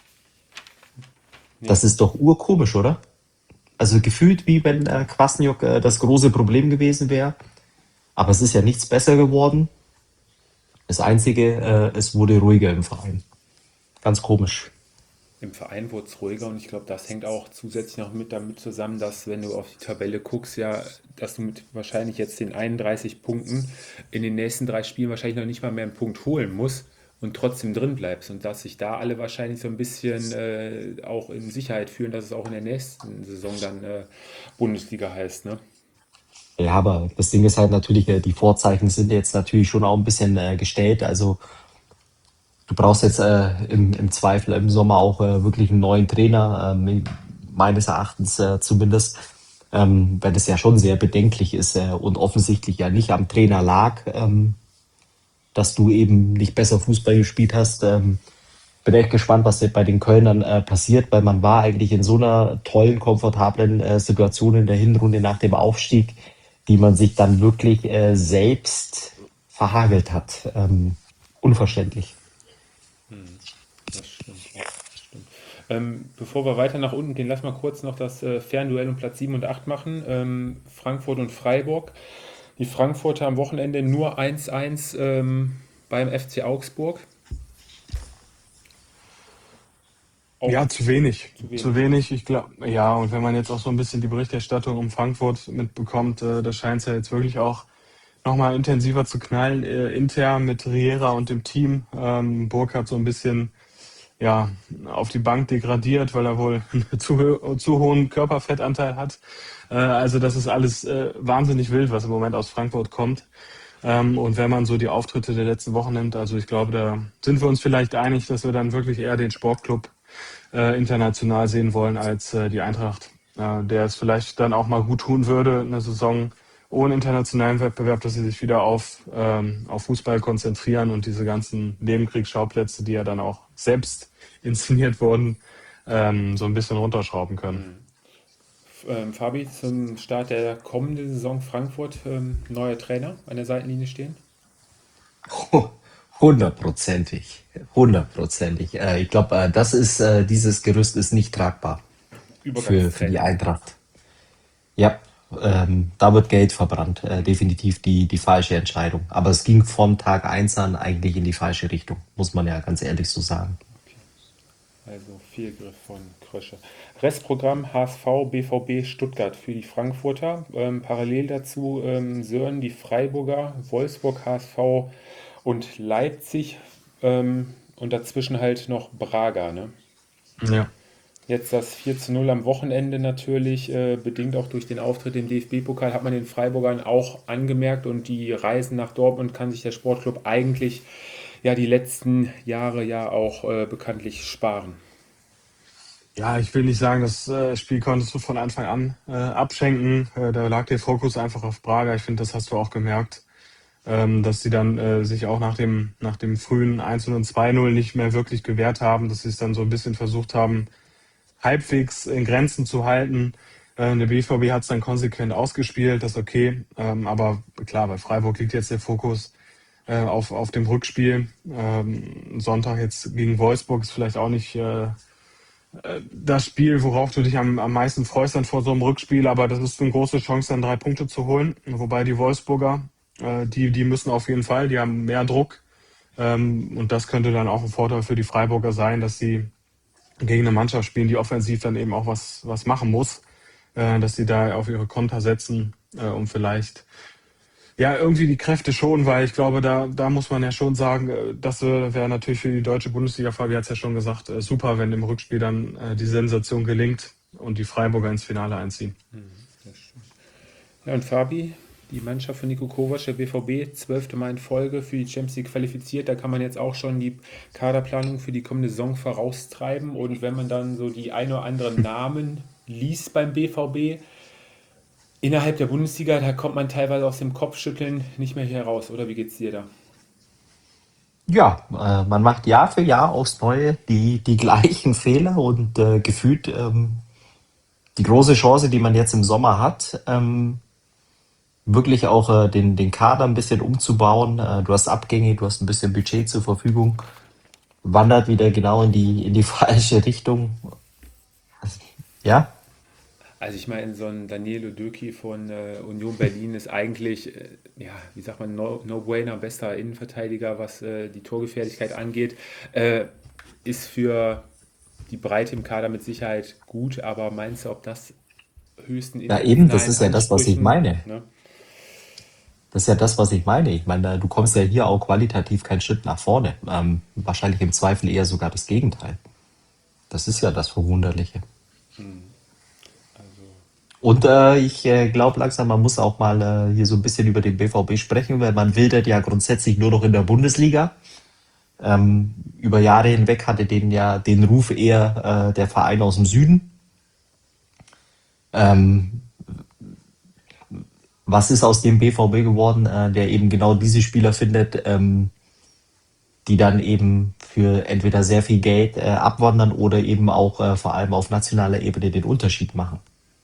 Nee.
Das ist doch urkomisch, oder? Also gefühlt wie wenn äh, Kwasniok äh, das große Problem gewesen wäre. Aber es ist ja nichts besser geworden. Das Einzige, äh, es wurde ruhiger im Verein. Ganz komisch.
Im Verein wurde es ruhiger und ich glaube, das hängt auch zusätzlich noch mit damit zusammen, dass wenn du auf die Tabelle guckst, ja, dass du mit wahrscheinlich jetzt den einunddreißig Punkten in den nächsten drei Spielen wahrscheinlich noch nicht mal mehr einen Punkt holen musst und trotzdem drin bleibst und dass sich da alle wahrscheinlich so ein bisschen äh, auch in Sicherheit fühlen, dass es auch in der nächsten Saison dann äh, Bundesliga heißt, ne?
Ja, aber das Ding ist halt natürlich, äh, die Vorzeichen sind jetzt natürlich schon auch ein bisschen äh, gestellt. Also Du brauchst jetzt äh, im, im Zweifel im Sommer auch äh, wirklich einen neuen Trainer, ähm, meines Erachtens äh, zumindest, ähm, weil das ja schon sehr bedenklich ist äh, und offensichtlich ja nicht am Trainer lag, ähm, dass du eben nicht besser Fußball gespielt hast. Ähm, bin echt gespannt, was jetzt bei den Kölnern äh, passiert, weil man war eigentlich in so einer tollen, komfortablen äh, Situation in der Hinrunde nach dem Aufstieg, die man sich dann wirklich äh, selbst verhagelt hat. Ähm, unverständlich.
Das stimmt. Das stimmt. Ähm, bevor wir weiter nach unten gehen, lass mal kurz noch das äh, Fernduell um Platz sieben und acht machen. Ähm, Frankfurt und Freiburg. Die Frankfurter am Wochenende nur eins eins ähm, beim F C Augsburg. Auch
Ja, zu wenig.
zu
Zu
wenig.
wenig, ich glaube, ja, und wenn man jetzt auch so ein bisschen die Berichterstattung um Frankfurt mitbekommt, äh, da scheint es ja jetzt wirklich auch nochmal intensiver zu knallen, äh, intern mit Riera und dem Team. Ähm, Burkhardt so ein bisschen ja, auf die Bank degradiert, weil er wohl einen zu, hö- zu hohen Körperfettanteil hat. Äh, also das ist alles äh, wahnsinnig wild, was im Moment aus Frankfurt kommt. Ähm, und wenn man so die Auftritte der letzten Wochen nimmt, also ich glaube, da sind wir uns vielleicht einig, dass wir dann wirklich eher den Sportclub äh, international sehen wollen als äh, die Eintracht, äh, der es vielleicht dann auch mal gut tun würde, eine Saison ohne internationalen Wettbewerb, dass sie sich wieder auf, ähm, auf Fußball konzentrieren und diese ganzen Nebenkriegsschauplätze, die ja dann auch selbst inszeniert wurden, ähm, so ein bisschen runterschrauben können.
Ähm, Fabi, zum Start der kommenden Saison Frankfurt, ähm, neuer Trainer an der Seitenlinie stehen.
Hu- Hundertprozentig. Hundertprozentig. Äh, ich glaube, äh, das ist, äh, dieses Gerüst ist nicht tragbar für, für die
Übergangstrainer.
Eintracht. Ja, ähm, da wird Geld verbrannt. Äh, definitiv die, die falsche Entscheidung. Aber es ging vom Tag eins an eigentlich in die falsche Richtung, muss man ja ganz ehrlich so sagen.
Okay. Also Fehlgriff von Krösche. Restprogramm H S V, B V B, Stuttgart für die Frankfurter. Ähm, parallel dazu ähm, Sören, die Freiburger, Wolfsburg, H S V und Leipzig. Ähm, und dazwischen halt noch Braga. Ne?
Ja.
Jetzt das vier zu null am Wochenende natürlich, äh, bedingt auch durch den Auftritt im D F B-Pokal, hat man den Freiburgern auch angemerkt und die Reisen nach Dortmund kann sich der Sportclub eigentlich ja die letzten Jahre ja auch äh, bekanntlich sparen.
Ja, ich will nicht sagen, das äh, Spiel konntest du von Anfang an äh, abschenken. Äh, da lag der Fokus einfach auf Braga. Ich finde, das hast du auch gemerkt, ähm, dass sie dann äh, sich auch nach dem, nach dem frühen eins zu null und zwei zu null nicht mehr wirklich gewehrt haben, dass sie es dann so ein bisschen versucht haben, halbwegs in Grenzen zu halten. Äh, der B V B hat es dann konsequent ausgespielt, das ist okay. Ähm, aber klar, bei Freiburg liegt jetzt der Fokus äh, auf, auf dem Rückspiel. Ähm, Sonntag jetzt gegen Wolfsburg ist vielleicht auch nicht äh, das Spiel, worauf du dich am, am meisten freust dann vor so einem Rückspiel, aber das ist eine große Chance, dann drei Punkte zu holen. Wobei die Wolfsburger, äh, die, die müssen auf jeden Fall, die haben mehr Druck. Ähm, und das könnte dann auch ein Vorteil für die Freiburger sein, dass sie gegen eine Mannschaft spielen, die offensiv dann eben auch was, was machen muss, äh, dass sie da auf ihre Konter setzen, äh, um vielleicht ja irgendwie die Kräfte schon, weil ich glaube, da, da muss man ja schon sagen, äh, das äh, wäre natürlich für die deutsche Bundesliga, Fabi hat es ja schon gesagt, äh, super, wenn im Rückspiel dann äh, die Sensation gelingt und die Freiburger ins Finale einziehen.
Ja, und Fabi, die Mannschaft von Niko Kovac, der B V B, zwölfte Mal in Folge für die Champions League qualifiziert. Da kann man jetzt auch schon die Kaderplanung für die kommende Saison voraustreiben. Und wenn man dann so die ein oder anderen Namen liest beim B V B, innerhalb der Bundesliga, da kommt man teilweise aus dem Kopfschütteln nicht mehr hier raus. Oder wie geht's dir da?
Ja, äh, man macht Jahr für Jahr aufs Neue die, die gleichen Fehler und äh, gefühlt ähm, die große Chance, die man jetzt im Sommer hat, ähm, wirklich auch äh, den, den Kader ein bisschen umzubauen. Äh, du hast Abgänge, du hast ein bisschen Budget zur Verfügung, wandert wieder genau in die, in die falsche Richtung. Ja,
Also ich meine, so ein Daniel Döki von äh, Union Berlin ist eigentlich, äh, ja, wie sagt man, no, no-brainer, bester Innenverteidiger, was äh, die Torgefährlichkeit angeht. Äh, ist für die Breite im Kader mit Sicherheit gut, aber meinst du, ob das höchsten
ja eben, das
internationalen
ist ja das, was ich
Ansprüchen,
meine.
ne?
Das ist ja das, was ich meine. Ich meine, du kommst ja hier auch qualitativ keinen Schritt nach vorne. Ähm, wahrscheinlich im Zweifel eher sogar das Gegenteil. Das ist ja das Verwunderliche. Und äh, ich äh, glaube langsam, man muss auch mal äh, hier so ein bisschen über den B V B sprechen, weil man wildert ja grundsätzlich nur noch in der Bundesliga. Ähm, über Jahre hinweg hatte den ja den Ruf eher äh, der Verein aus dem Süden. Ähm, was ist aus dem B V B geworden, äh, der eben genau diese Spieler findet, ähm, die dann eben für entweder sehr viel Geld äh, abwandern oder eben auch äh, vor allem auf nationaler Ebene den Unterschied machen.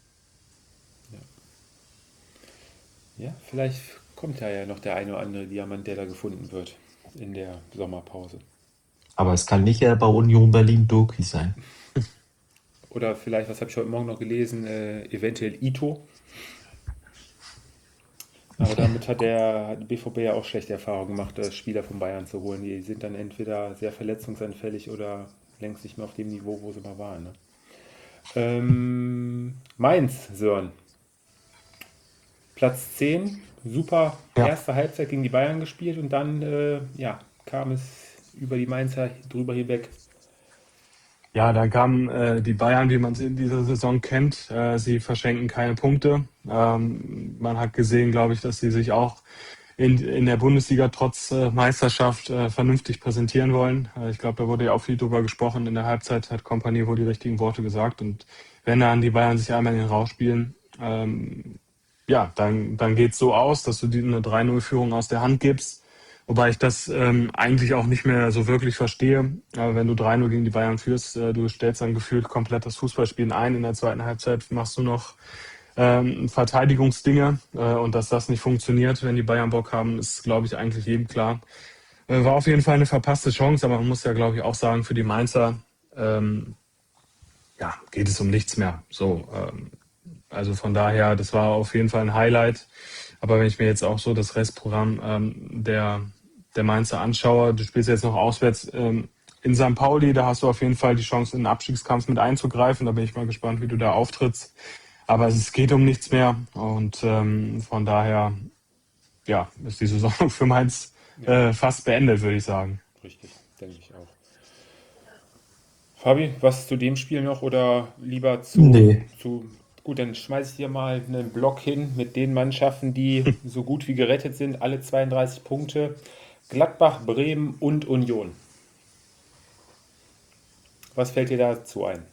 Ja, vielleicht kommt da ja noch der eine oder andere Diamant, der da gefunden wird in der Sommerpause.
Aber es kann nicht äh, bei Union Berlin Doki sein.
Oder vielleicht, was habe ich heute Morgen noch gelesen, äh, eventuell Ito. Aber damit hat der hat B V B ja auch schlechte Erfahrungen gemacht, äh, Spieler von Bayern zu holen. Die sind dann entweder sehr verletzungsanfällig oder längst nicht mehr auf dem Niveau, wo sie mal waren. Ne? Ähm, Mainz, Sören. Platz zehn, super
Ja.
erste Halbzeit gegen die Bayern gespielt und dann äh, ja, kam es über die Mainzer drüber hinweg.
Ja, da kamen äh, die Bayern, wie man es in dieser Saison kennt. Äh, sie verschenken keine Punkte. Ähm, man hat gesehen, glaube ich, dass sie sich auch in, in der Bundesliga trotz äh, Meisterschaft äh, vernünftig präsentieren wollen. Äh, ich glaube, da wurde ja auch viel drüber gesprochen. In der Halbzeit hat Kompanie wohl die richtigen Worte gesagt. Und wenn dann die Bayern sich einmal in den Rausch spielen, ähm, ja, dann, dann geht's so aus, dass du dir eine drei null Führung aus der Hand gibst. Wobei ich das ähm, eigentlich auch nicht mehr so wirklich verstehe. Aber wenn du drei null gegen die Bayern führst, äh, du stellst dann gefühlt komplett das Fußballspielen ein. In der zweiten Halbzeit machst du noch ähm, Verteidigungsdinge. Äh, und dass das nicht funktioniert, wenn die Bayern Bock haben, ist, glaube ich, eigentlich jedem klar. Äh, war auf jeden Fall eine verpasste Chance, aber man muss ja, glaube ich, auch sagen, für die Mainzer ähm, ja, geht es um nichts mehr. So, ähm, also von daher, das war auf jeden Fall ein Highlight. Aber wenn ich mir jetzt auch so das Restprogramm ähm, der, der Mainzer anschaue, du spielst jetzt noch auswärts ähm, in Sankt Pauli, da hast du auf jeden Fall die Chance, in den Abstiegskampf mit einzugreifen. Da bin ich mal gespannt, wie du da auftrittst. Aber es geht um nichts mehr. Und ähm, von daher, ja, ist die Saison für Mainz äh, fast beendet, würde ich sagen.
Richtig, denke ich auch. Fabi, was zu dem Spiel noch oder lieber zu,
Nee.
zu gut, dann schmeiße ich dir mal einen Block hin mit den Mannschaften, die so gut wie gerettet sind, alle zweiunddreißig Punkte. Gladbach, Bremen und Union. Was fällt dir dazu ein?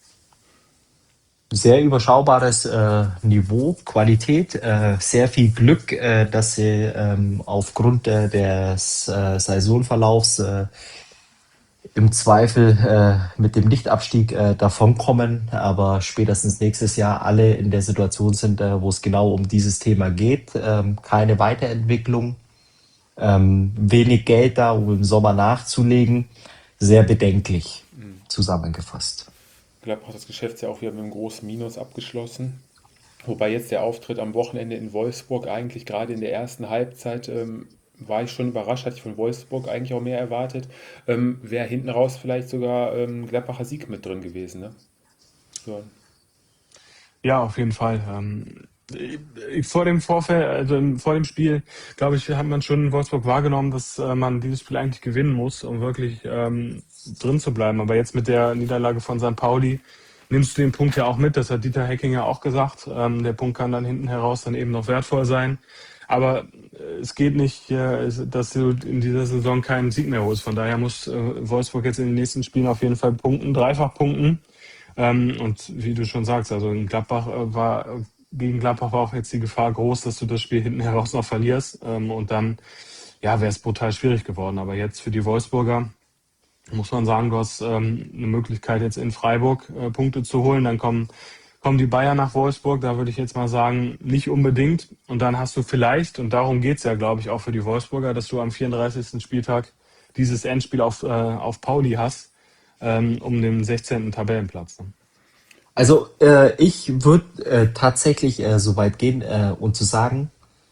Sehr überschaubares äh, Niveau, Qualität, äh, sehr viel Glück, äh, dass sie ähm, aufgrund äh, des äh, Saisonverlaufs äh, im Zweifel äh, mit dem Nichtabstieg äh, davonkommen, aber spätestens nächstes Jahr alle in der Situation sind, äh, wo es genau um dieses Thema geht. Ähm, keine Weiterentwicklung, ähm, wenig Geld da, um im Sommer nachzulegen. Sehr bedenklich zusammengefasst.
Gladbach hat das Geschäftsjahr auch wieder mit einem großen Minus abgeschlossen. Wobei jetzt der Auftritt am Wochenende in Wolfsburg eigentlich gerade in der ersten Halbzeit ähm, war ich schon überrascht, hatte ich von Wolfsburg eigentlich auch mehr erwartet. Ähm, Wäre hinten raus vielleicht sogar ähm, Gladbacher Sieg mit drin gewesen, ne? So.
Ja, auf jeden Fall. Ähm, ich- vor dem Vorfeld, also im- vor dem Spiel, glaube ich, hat man schon in Wolfsburg wahrgenommen, dass äh, man dieses Spiel eigentlich gewinnen muss, um wirklich ähm, drin zu bleiben. Aber jetzt mit der Niederlage von Sankt Pauli nimmst du den Punkt ja auch mit. Das hat Dieter Hecking ja auch gesagt. Ähm, der Punkt kann dann hinten heraus dann eben noch wertvoll sein. Aber äh, es geht nicht, äh, es- dass du in dieser Saison keinen Sieg mehr holst. Von daher muss äh, Wolfsburg jetzt in den nächsten Spielen auf jeden Fall punkten, dreifach punkten. Ähm, und wie du schon sagst, also in Gladbach äh, war, gegen Gladbach war auch jetzt die Gefahr groß, dass du das Spiel hinten heraus noch verlierst. Ähm, und dann, ja, wäre es brutal schwierig geworden. Aber jetzt für die Wolfsburger muss man sagen, du hast ähm, eine Möglichkeit jetzt in Freiburg äh, Punkte zu holen. Dann kommen, kommen die Bayern nach Wolfsburg. Da würde ich jetzt mal sagen, nicht unbedingt. Und dann hast du vielleicht, und darum geht's ja, glaube ich, auch für die Wolfsburger, dass du am vierunddreißigsten Spieltag dieses Endspiel auf, äh, auf Pauli hast, ähm, um den sechzehnten Tabellenplatz. Ne?
Also äh, ich würde äh, tatsächlich äh, so weit gehen äh, und zu sagen,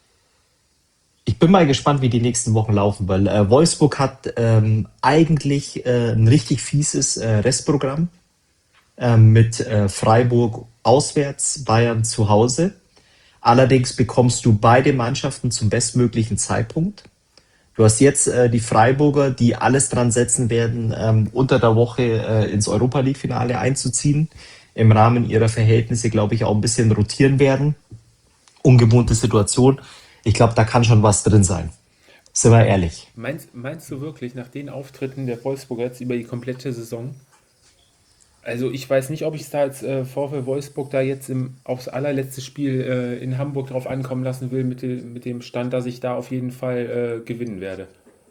ich bin mal gespannt, wie die nächsten Wochen laufen, weil äh, Wolfsburg hat ähm, eigentlich äh, ein richtig fieses äh, Restprogramm äh, mit äh, Freiburg auswärts, Bayern zu Hause. Allerdings bekommst du beide Mannschaften zum bestmöglichen Zeitpunkt. Du hast jetzt äh, die Freiburger, die alles dran setzen werden, ähm, unter der Woche äh, ins Europa League-Finale einzuziehen. Im Rahmen ihrer Verhältnisse, glaube ich, auch ein bisschen rotieren werden. Ungewohnte Situation. Ich glaube, da kann schon was drin sein. Sind wir ehrlich.
Meinst, meinst du wirklich nach den Auftritten der Wolfsburger jetzt über die komplette Saison? Also ich weiß nicht, ob ich es da als äh, VfL Wolfsburg da jetzt im, aufs allerletzte Spiel äh, in Hamburg drauf ankommen lassen will mit, de, mit dem Stand, dass ich da auf jeden Fall äh, gewinnen werde.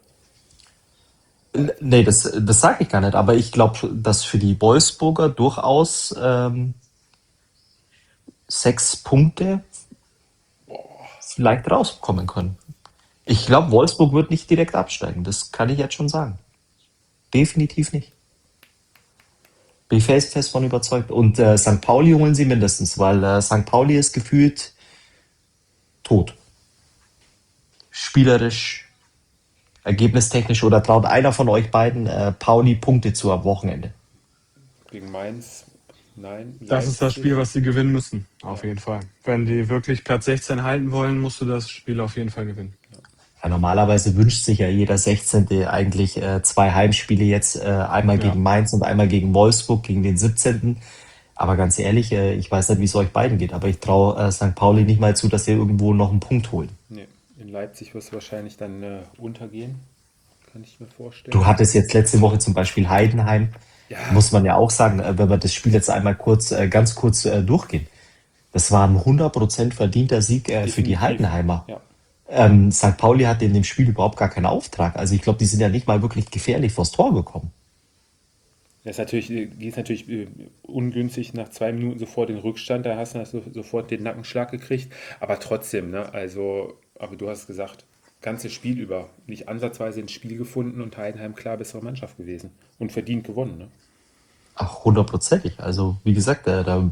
N- Nee, das, das sage ich gar nicht, aber ich glaube, dass für die Wolfsburger durchaus ähm, sechs Punkte vielleicht rauskommen können. Ich glaube, Wolfsburg wird nicht direkt absteigen. Das kann ich jetzt schon sagen. Definitiv nicht. Bin ich fest, fest von überzeugt. Und äh, Sankt Pauli holen sie mindestens, weil äh, Sankt Pauli ist gefühlt tot. Spielerisch, ergebnistechnisch oder traut einer von euch beiden äh, Pauli Punkte zu am Wochenende?
Gegen Mainz, nein.
Das ist das Spiel,
Leipzig,
was sie gewinnen müssen, auf
ja.
jeden Fall. Wenn die wirklich Platz sechzehn halten wollen, musst du das Spiel auf jeden Fall gewinnen.
Ja, normalerweise wünscht sich ja jeder sechzehnte eigentlich äh, zwei Heimspiele jetzt, äh, einmal
Ja.
gegen Mainz und einmal gegen Wolfsburg, gegen den siebzehnten. Aber ganz ehrlich, äh, ich weiß nicht, wie es euch beiden geht, aber ich traue äh, Sankt Pauli nicht mal zu, dass sie irgendwo noch einen Punkt holen.
Nee, in Leipzig wirst du wahrscheinlich dann äh, untergehen, kann ich mir vorstellen.
Du hattest jetzt letzte Woche zum Beispiel Heidenheim,
Ja,
muss man ja auch sagen, äh, wenn wir das Spiel jetzt einmal kurz, äh, ganz kurz äh, durchgehen. Das war ein hundert Prozent verdienter Sieg äh, für die
definitiv.
Heidenheimer.
Ja.
Ähm, Sankt Pauli hatte in dem Spiel überhaupt gar keinen Auftrag. Also ich glaube, die sind ja nicht mal wirklich gefährlich vors Tor gekommen.
Das ist natürlich, äh, die ist natürlich äh, ungünstig nach zwei Minuten sofort den Rückstand, da hast du so, sofort den Nackenschlag gekriegt. Aber trotzdem, ne, also, aber du hast gesagt, ganzes Spiel über nicht ansatzweise ins Spiel gefunden und Heidenheim klar bessere Mannschaft gewesen und verdient gewonnen. Ne?
Ach, hundertprozentig. Also wie gesagt, äh, da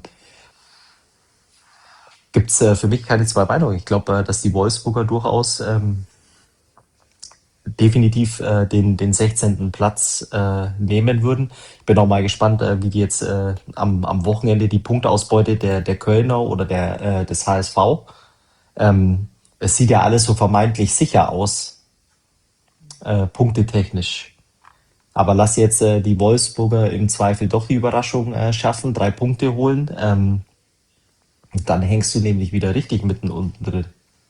gibt's äh, für mich keine zwei Meinungen. Ich glaube, äh, dass die Wolfsburger durchaus ähm, definitiv äh, den, den sechzehnten Platz äh, nehmen würden. Ich bin auch mal gespannt, äh, wie die jetzt äh, am, am Wochenende die Punkteausbeute der, der Kölner oder der, äh, des H S V. Ähm, es sieht ja alles so vermeintlich sicher aus, äh, punktetechnisch. Aber lass jetzt äh, die Wolfsburger im Zweifel doch die Überraschung äh, schaffen, drei Punkte holen. Ähm, dann hängst du nämlich wieder richtig mitten unten drin.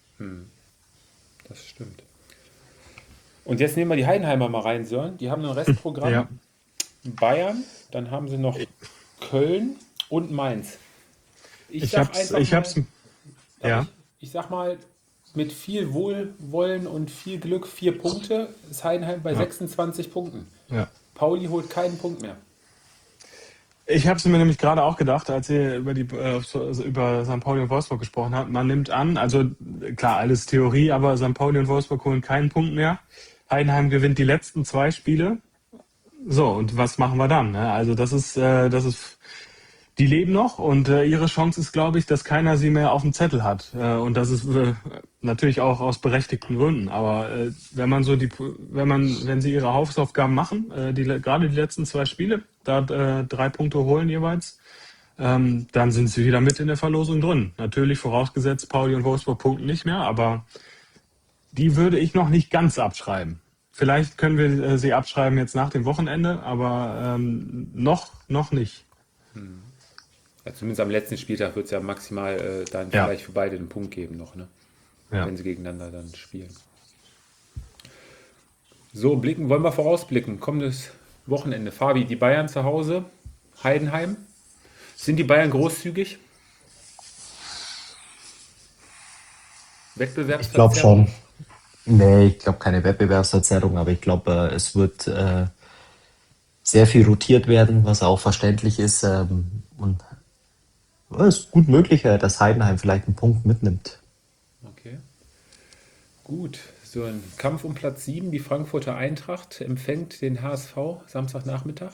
Das stimmt. Und jetzt nehmen wir die Heidenheimer mal rein, Sören. Die haben ein Restprogramm.
Ja.
Bayern, dann haben sie noch Köln und Mainz. Ich,
Ich
sag
hab's,
einfach
ich
mal,
hab's,
darf
ja.
ich, ich sag mal, mit viel Wohlwollen und viel Glück vier Punkte ist Heidenheim bei
Ja.
sechsundzwanzig Punkten.
Ja.
Pauli holt keinen Punkt mehr.
Ich habe es mir nämlich gerade auch gedacht, als ihr über die äh, so- also über Sankt Pauli und Wolfsburg gesprochen habt. Man nimmt an, also äh, klar, alles Theorie, aber Sankt Pauli und Wolfsburg holen keinen Punkt mehr. Heidenheim gewinnt die letzten zwei Spiele. So, und was machen wir dann? Ne? Also das ist, äh, das ist, die leben noch und äh, ihre Chance ist, glaube ich, dass keiner sie mehr auf dem Zettel hat. Äh, und das ist äh, natürlich auch aus berechtigten Gründen. Aber äh, wenn man so die, wenn man, wenn sie ihre Hausaufgaben machen, äh, die gerade die letzten zwei Spiele, da äh, drei Punkte holen jeweils, ähm, dann sind sie wieder mit in der Verlosung drin. Natürlich vorausgesetzt, Pauli und Wolfsburg punkten nicht mehr, aber die würde ich noch nicht ganz abschreiben. Vielleicht können wir äh, sie abschreiben jetzt nach dem Wochenende, aber ähm, noch, noch nicht.
Ja, zumindest am letzten Spieltag wird es ja maximal äh, dann
Ja.
vielleicht für beide einen Punkt geben noch, ne?
Ja.
Wenn sie gegeneinander dann spielen. So, blicken, wollen wir vorausblicken. Kommendes Wochenende. Fabi, die Bayern zu Hause, Heidenheim. Sind die Bayern großzügig?
Ich glaube
Wettbewerbsverzerrung?
schon. Nee, ich glaube keine Wettbewerbsverzerrung, aber ich glaube, äh, es wird äh, sehr viel rotiert werden, was auch verständlich ist. Ähm, und ja, es ist gut möglich, äh, dass Heidenheim vielleicht einen Punkt mitnimmt.
Okay. Gut. So ein Kampf um Platz sieben. Die Frankfurter Eintracht empfängt den H S V Samstagnachmittag.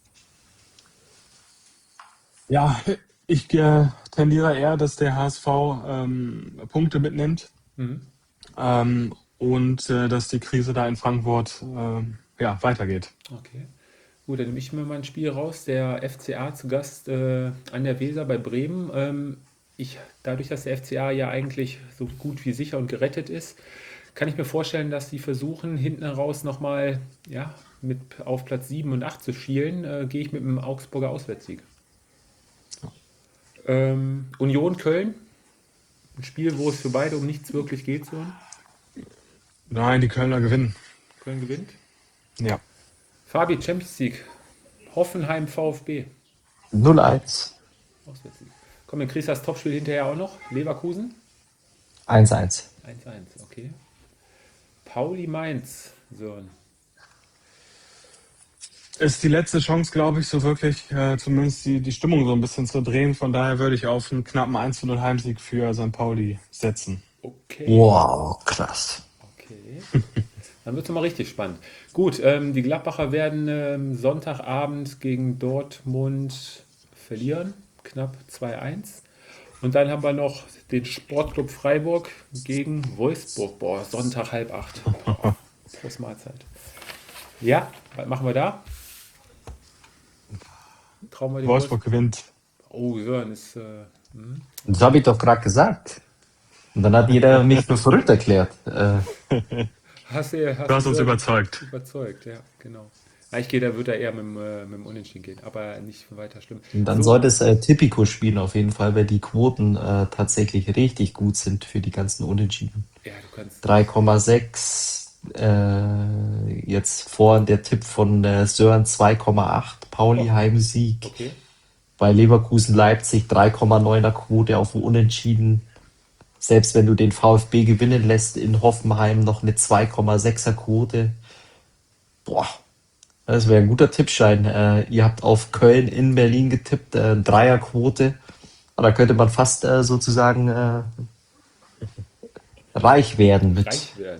Ja, ich äh, tendiere eher, dass der H S V ähm, Punkte mitnimmt ähm, und äh, dass die Krise da in Frankfurt ähm, ja, weitergeht.
Okay. Gut, dann nehme ich mir mal ein Spiel raus. Der F C A zu Gast äh, an der Weser bei Bremen. Ähm, ich, dadurch, dass der F C A ja eigentlich so gut wie sicher und gerettet ist, kann ich mir vorstellen, dass die versuchen, hinten raus nochmal ja, mit auf Platz sieben und acht zu schielen. Äh, gehe ich mit einem Augsburger Auswärtssieg. Ähm, Union Köln. Ein Spiel, wo es für beide um nichts wirklich geht. So.
Nein, die Kölner gewinnen.
Köln gewinnt.
Ja.
Fabi, Champions League. Hoffenheim VfB.
null eins.
Auswärtssieg. Komm, dann kriegst du das Topspiel hinterher auch noch. Leverkusen.
eins eins.
eins eins, okay. Pauli Mainz. So.
Ist die letzte Chance, glaube ich, so wirklich äh, zumindest die, die Stimmung so ein bisschen zu drehen. Von daher würde ich auf einen knappen eins zu null Heimsieg für Sankt Pauli setzen.
Okay.
Wow, krass.
Okay. Dann wird es mal richtig spannend. Gut, ähm, die Gladbacher werden ähm, Sonntagabend gegen Dortmund verlieren. Knapp zwei eins. Und dann haben wir noch den Sportclub Freiburg gegen Wolfsburg. Boah, Sonntag halb acht. Boah, Prost Mahlzeit. Ja, was machen wir da? Trauen wir den
Wolfsburg gewinnt.
Oh, Sören ist. Äh, hm.
Das habe ich doch gerade gesagt. Und dann hat jeder mich für verrückt erklärt. Äh,
Hast du, hast
Du hast uns
Sören
überzeugt.
überzeugt, ja, genau. Ja, ich gehe, da wird er eher mit, dem, äh, mit dem Unentschieden gehen, aber nicht weiter schlimm.
und dann
So,
sollte es äh, Tipico spielen auf jeden Fall, weil die Quoten äh, tatsächlich richtig gut sind für die ganzen Unentschieden.
ja, du kannst.
drei Komma sechs, äh, jetzt vor der Tipp von äh, Sören zwei Komma acht, Pauli
Oh,
Heimsieg.
okay.
Bei Leverkusen Leipzig drei Komma neuner Quote auf Unentschieden. Selbst wenn du den VfB gewinnen lässt in Hoffenheim noch eine zwei Komma sechser Quote. Boah, das wäre ein guter Tippschein. Äh, ihr habt auf Köln in Berlin getippt, äh, Dreierquote. Da könnte man fast äh, sozusagen äh, reich werden mit.
Reich werden.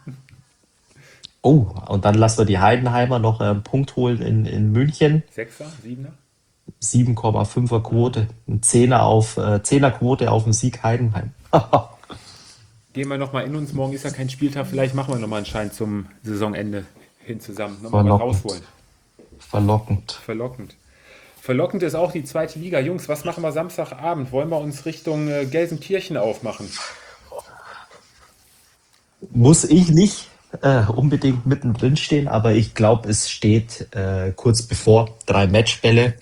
Oh, und dann lassen wir die Heidenheimer noch äh, einen Punkt holen in, in München.
Sechser, Siebener?
sieben Komma fünfer Quote. Ein Zehner auf äh, Zehner Quote auf den Sieg Heidenheim.
Gehen wir nochmal in uns. Morgen ist ja kein Spieltag. Vielleicht machen wir nochmal einen Schein zum Saisonende hin zusammen. Nochmal was
Verlockend.
rausholen.
Verlockend.
Verlockend. Verlockend ist auch die zweite Liga. Jungs, was machen wir Samstagabend? Wollen wir uns Richtung äh, Gelsenkirchen aufmachen?
Muss ich nicht äh, unbedingt mittendrin stehen, aber ich glaube, es steht äh, kurz bevor drei Matchbälle.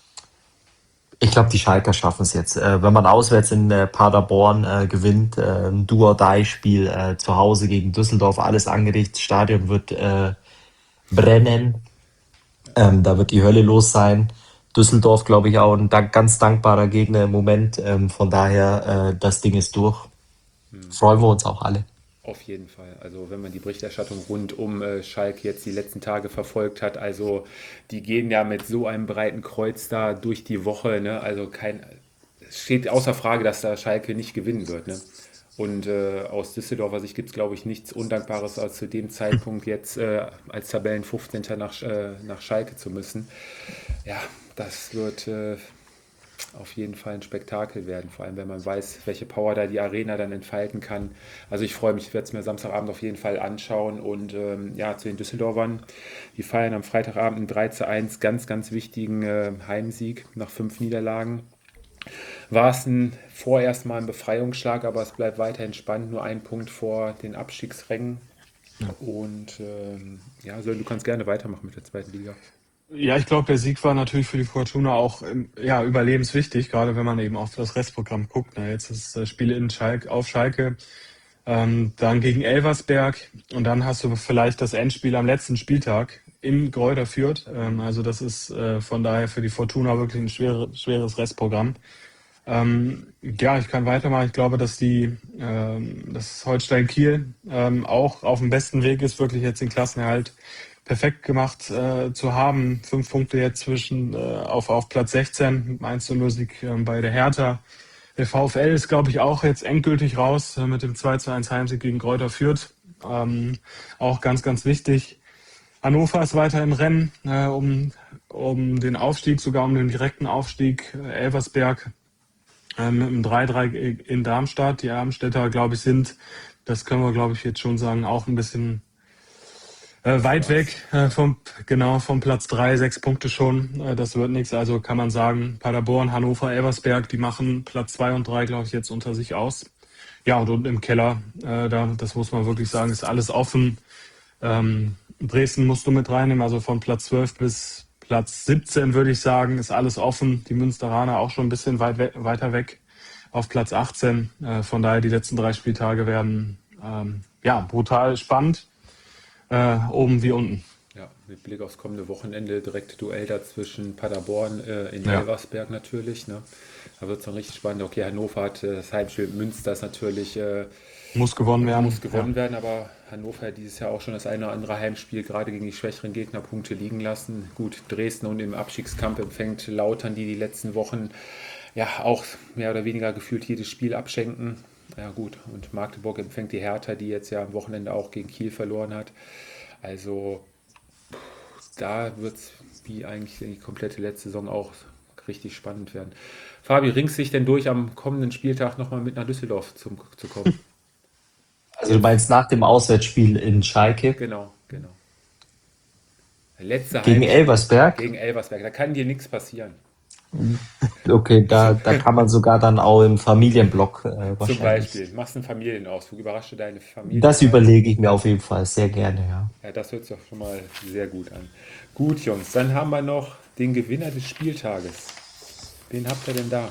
Ich glaube, die Schalker schaffen es jetzt. Äh, wenn man auswärts in äh, Paderborn äh, gewinnt, äh, ein Do-or-Die-Spiel äh, zu Hause gegen Düsseldorf, alles angerichtet, Stadion wird äh, brennen. Ähm, da wird die Hölle los sein. Düsseldorf, glaube ich, auch ein dank, ganz dankbarer Gegner im Moment. Ähm, von daher, äh, das Ding ist durch. Freuen wir uns auch alle.
Auf jeden Fall. Also wenn man die Berichterstattung rund um äh, Schalke jetzt die letzten Tage verfolgt hat, also die gehen ja mit so einem breiten Kreuz da durch die Woche, ne? Also kein, es steht außer Frage, dass da Schalke nicht gewinnen wird, ne? Und äh, aus Düsseldorfer Sicht gibt es, glaube ich, nichts Undankbares, als zu dem Zeitpunkt jetzt äh, als Tabellen fünfzehnter nach, äh, nach Schalke zu müssen. Ja, das wird äh, auf jeden Fall ein Spektakel werden, vor allem wenn man weiß, welche Power da die Arena dann entfalten kann. Also ich freue mich, ich werde es mir Samstagabend auf jeden Fall anschauen und ähm, ja, zu den Düsseldorfern, die feiern am Freitagabend einen drei zu eins ganz, ganz wichtigen äh, Heimsieg nach fünf Niederlagen. War es ein, vorerst mal ein Befreiungsschlag, aber es bleibt weiterhin spannend, nur ein Punkt vor den Abstiegsrängen. Und ähm, ja, Sören, du kannst gerne weitermachen mit der zweiten Liga.
Ja, ich glaube, der Sieg war natürlich für die Fortuna auch ähm, ja, überlebenswichtig, gerade wenn man eben auf das Restprogramm guckt. Na, jetzt ist das Spiel in Schalke, auf Schalke, ähm, dann gegen Elversberg und dann hast du vielleicht das Endspiel am letzten Spieltag in Greuther Fürth. Ähm, also das ist äh, von daher für die Fortuna wirklich ein schwere, schweres Restprogramm. Ähm, ja, ich kann weitermachen. Ich glaube, dass die, ähm, dass Holstein Kiel ähm, auch auf dem besten Weg ist, wirklich jetzt den Klassenerhalt perfekt gemacht äh, zu haben. Fünf Punkte jetzt zwischen äh, auf, auf Platz sechzehn, eins zu null Sieg äh, bei der Hertha. Der VfL ist, glaube ich, auch jetzt endgültig raus äh, mit dem zwei zu eins Heimsieg gegen Greuther Fürth. Ähm, auch ganz, ganz wichtig. Hannover ist weiter im Rennen äh, um, um den Aufstieg, sogar um den direkten Aufstieg. Äh, Elversberg äh, mit einem drei drei in Darmstadt. Die Darmstädter, glaube ich, sind, das können wir, glaube ich, jetzt schon sagen, auch ein bisschen Äh, weit weg äh, vom, genau, vom Platz drei, sechs Punkte schon. Äh, das wird nichts. Also kann man sagen, Paderborn, Hannover, Elversberg, die machen Platz zwei und drei, glaube ich, jetzt unter sich aus. Ja, und unten im Keller, äh, da, das muss man wirklich sagen, ist alles offen. Ähm, Dresden musst du mit reinnehmen, also von Platz zwölf bis Platz siebzehn, würde ich sagen, ist alles offen. Die Münsteraner auch schon ein bisschen weit we- weiter weg auf Platz achtzehn. Äh, von daher, die letzten drei Spieltage werden ähm, ja, brutal spannend, äh, oben wie unten.
Ja, mit Blick aufs kommende Wochenende direkt Duell da zwischen Paderborn äh, in
Ja.
Elversberg natürlich. Ne? Da wird es dann richtig spannend. Okay, Hannover hat äh, das Heimspiel, Münster ist natürlich, äh,
Muss gewonnen werden.
muss gewonnen werden, aber Hannover hat dieses Jahr auch schon das eine oder andere Heimspiel gerade gegen die schwächeren Gegner Punkte liegen lassen. Gut, Dresden und im Abstiegskampf empfängt Lautern, die die letzten Wochen ja auch mehr oder weniger gefühlt jedes Spiel abschenken. Ja gut, und Magdeburg empfängt die Hertha, die jetzt ja am Wochenende auch gegen Kiel verloren hat. Also da wird es wie eigentlich die komplette letzte Saison auch richtig spannend werden. Fabi, ringst dich denn durch, am kommenden Spieltag nochmal mit nach Düsseldorf zum, zu kommen?
Also du meinst nach dem Auswärtsspiel in Schalke
Genau, genau. Der letzte
gegen
Heimspiel
Elversberg?
Gegen Elversberg. Da kann dir nichts passieren.
Okay, da, da kann man sogar dann auch im Familienblock äh,
Zum
wahrscheinlich.
Beispiel. Machst einen Familienausflug, überrasche deine Familie.
Das überlege ich mir auf jeden Fall sehr gerne, ja.
Ja, das hört sich doch schon mal sehr gut an. Gut, Jungs, dann haben wir noch den Gewinner des Spieltages. Wen habt ihr denn da?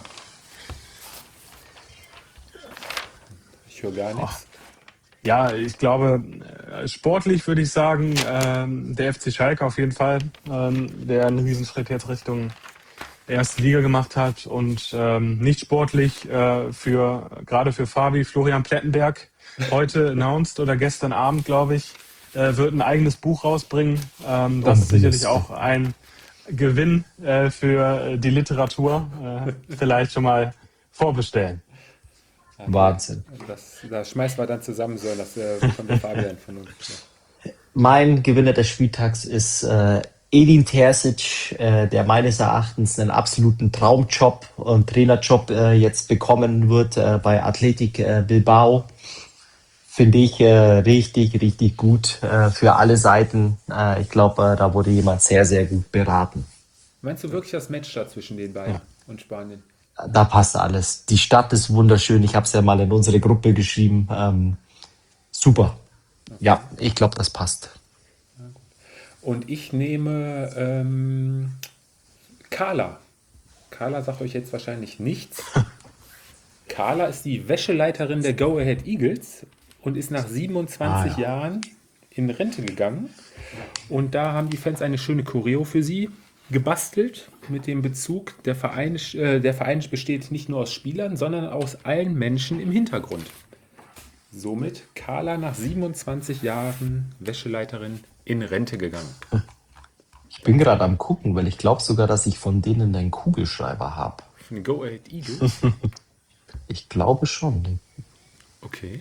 Ich höre gar nichts.
Ja, ich glaube, äh, sportlich würde ich sagen, ähm, der F C Schalke auf jeden Fall, ähm, der einen Riesenschritt jetzt Richtung erste Liga gemacht hat, und ähm, nicht sportlich äh, für gerade für Fabi, Florian Plettenberg, heute announced oder gestern Abend, glaube ich, äh, wird ein eigenes Buch rausbringen. Ähm, das ist sicherlich auch ein Gewinn äh, für die Literatur. Äh, vielleicht schon mal vorbestellen.
Wahnsinn.
Das, das schmeißen wir dann zusammen, so, das äh, bekommt der Fabian von uns. Ja.
Mein Gewinner des Spieltags ist äh, Edin Terzic, äh, der meines Erachtens einen absoluten Traumjob und Trainerjob äh, jetzt bekommen wird äh, bei Athletic äh, Bilbao. Finde ich äh, richtig, richtig gut äh, für alle Seiten. Äh, ich glaube, äh, da wurde jemand sehr, sehr gut beraten.
Meinst du wirklich das Match da zwischen den beiden
Ja.
und Spanien?
Da passt alles. Die Stadt ist wunderschön. Ich habe es ja mal in unsere Gruppe geschrieben. Ähm, super. Ja, ich glaube, das passt.
Und ich nehme ähm, Carla. Carla sagt euch jetzt wahrscheinlich nichts. Carla ist die Wäscheleiterin der Go Ahead Eagles und ist nach siebenundzwanzig
Ah, ja.
Jahren in Rente gegangen. Und da haben die Fans eine schöne Choreo für sie gebastelt mit dem Bezug, der Verein, äh, der Verein besteht nicht nur aus Spielern, sondern aus allen Menschen im Hintergrund. Somit Carla nach siebenundzwanzig Jahren Wäscheleiterin in Rente gegangen.
Ich bin gerade am gucken, weil ich glaube sogar, dass ich von denen einen Kugelschreiber habe.
Von den Go Ahead Eagles.
Ich glaube schon.
Okay.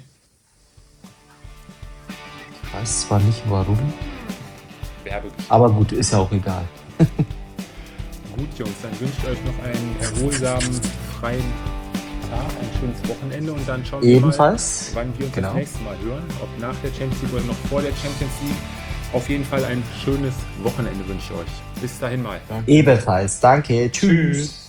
Ich weiß zwar nicht warum,
Werbegeschichte.
aber gut, ist ja auch egal.
Gut, Jungs, dann wünsche ich euch noch einen erholsamen, freien Tag, ein schönes Wochenende und dann schauen wir
Ebenfalls.
mal, wann wir uns
Genau.
das nächste Mal hören. Ob nach der Champions League oder noch vor der Champions League. Auf jeden Fall ein schönes Wochenende wünsche ich euch. Bis dahin mal.
Ebenfalls. Danke. Tschüss.
Tschüss.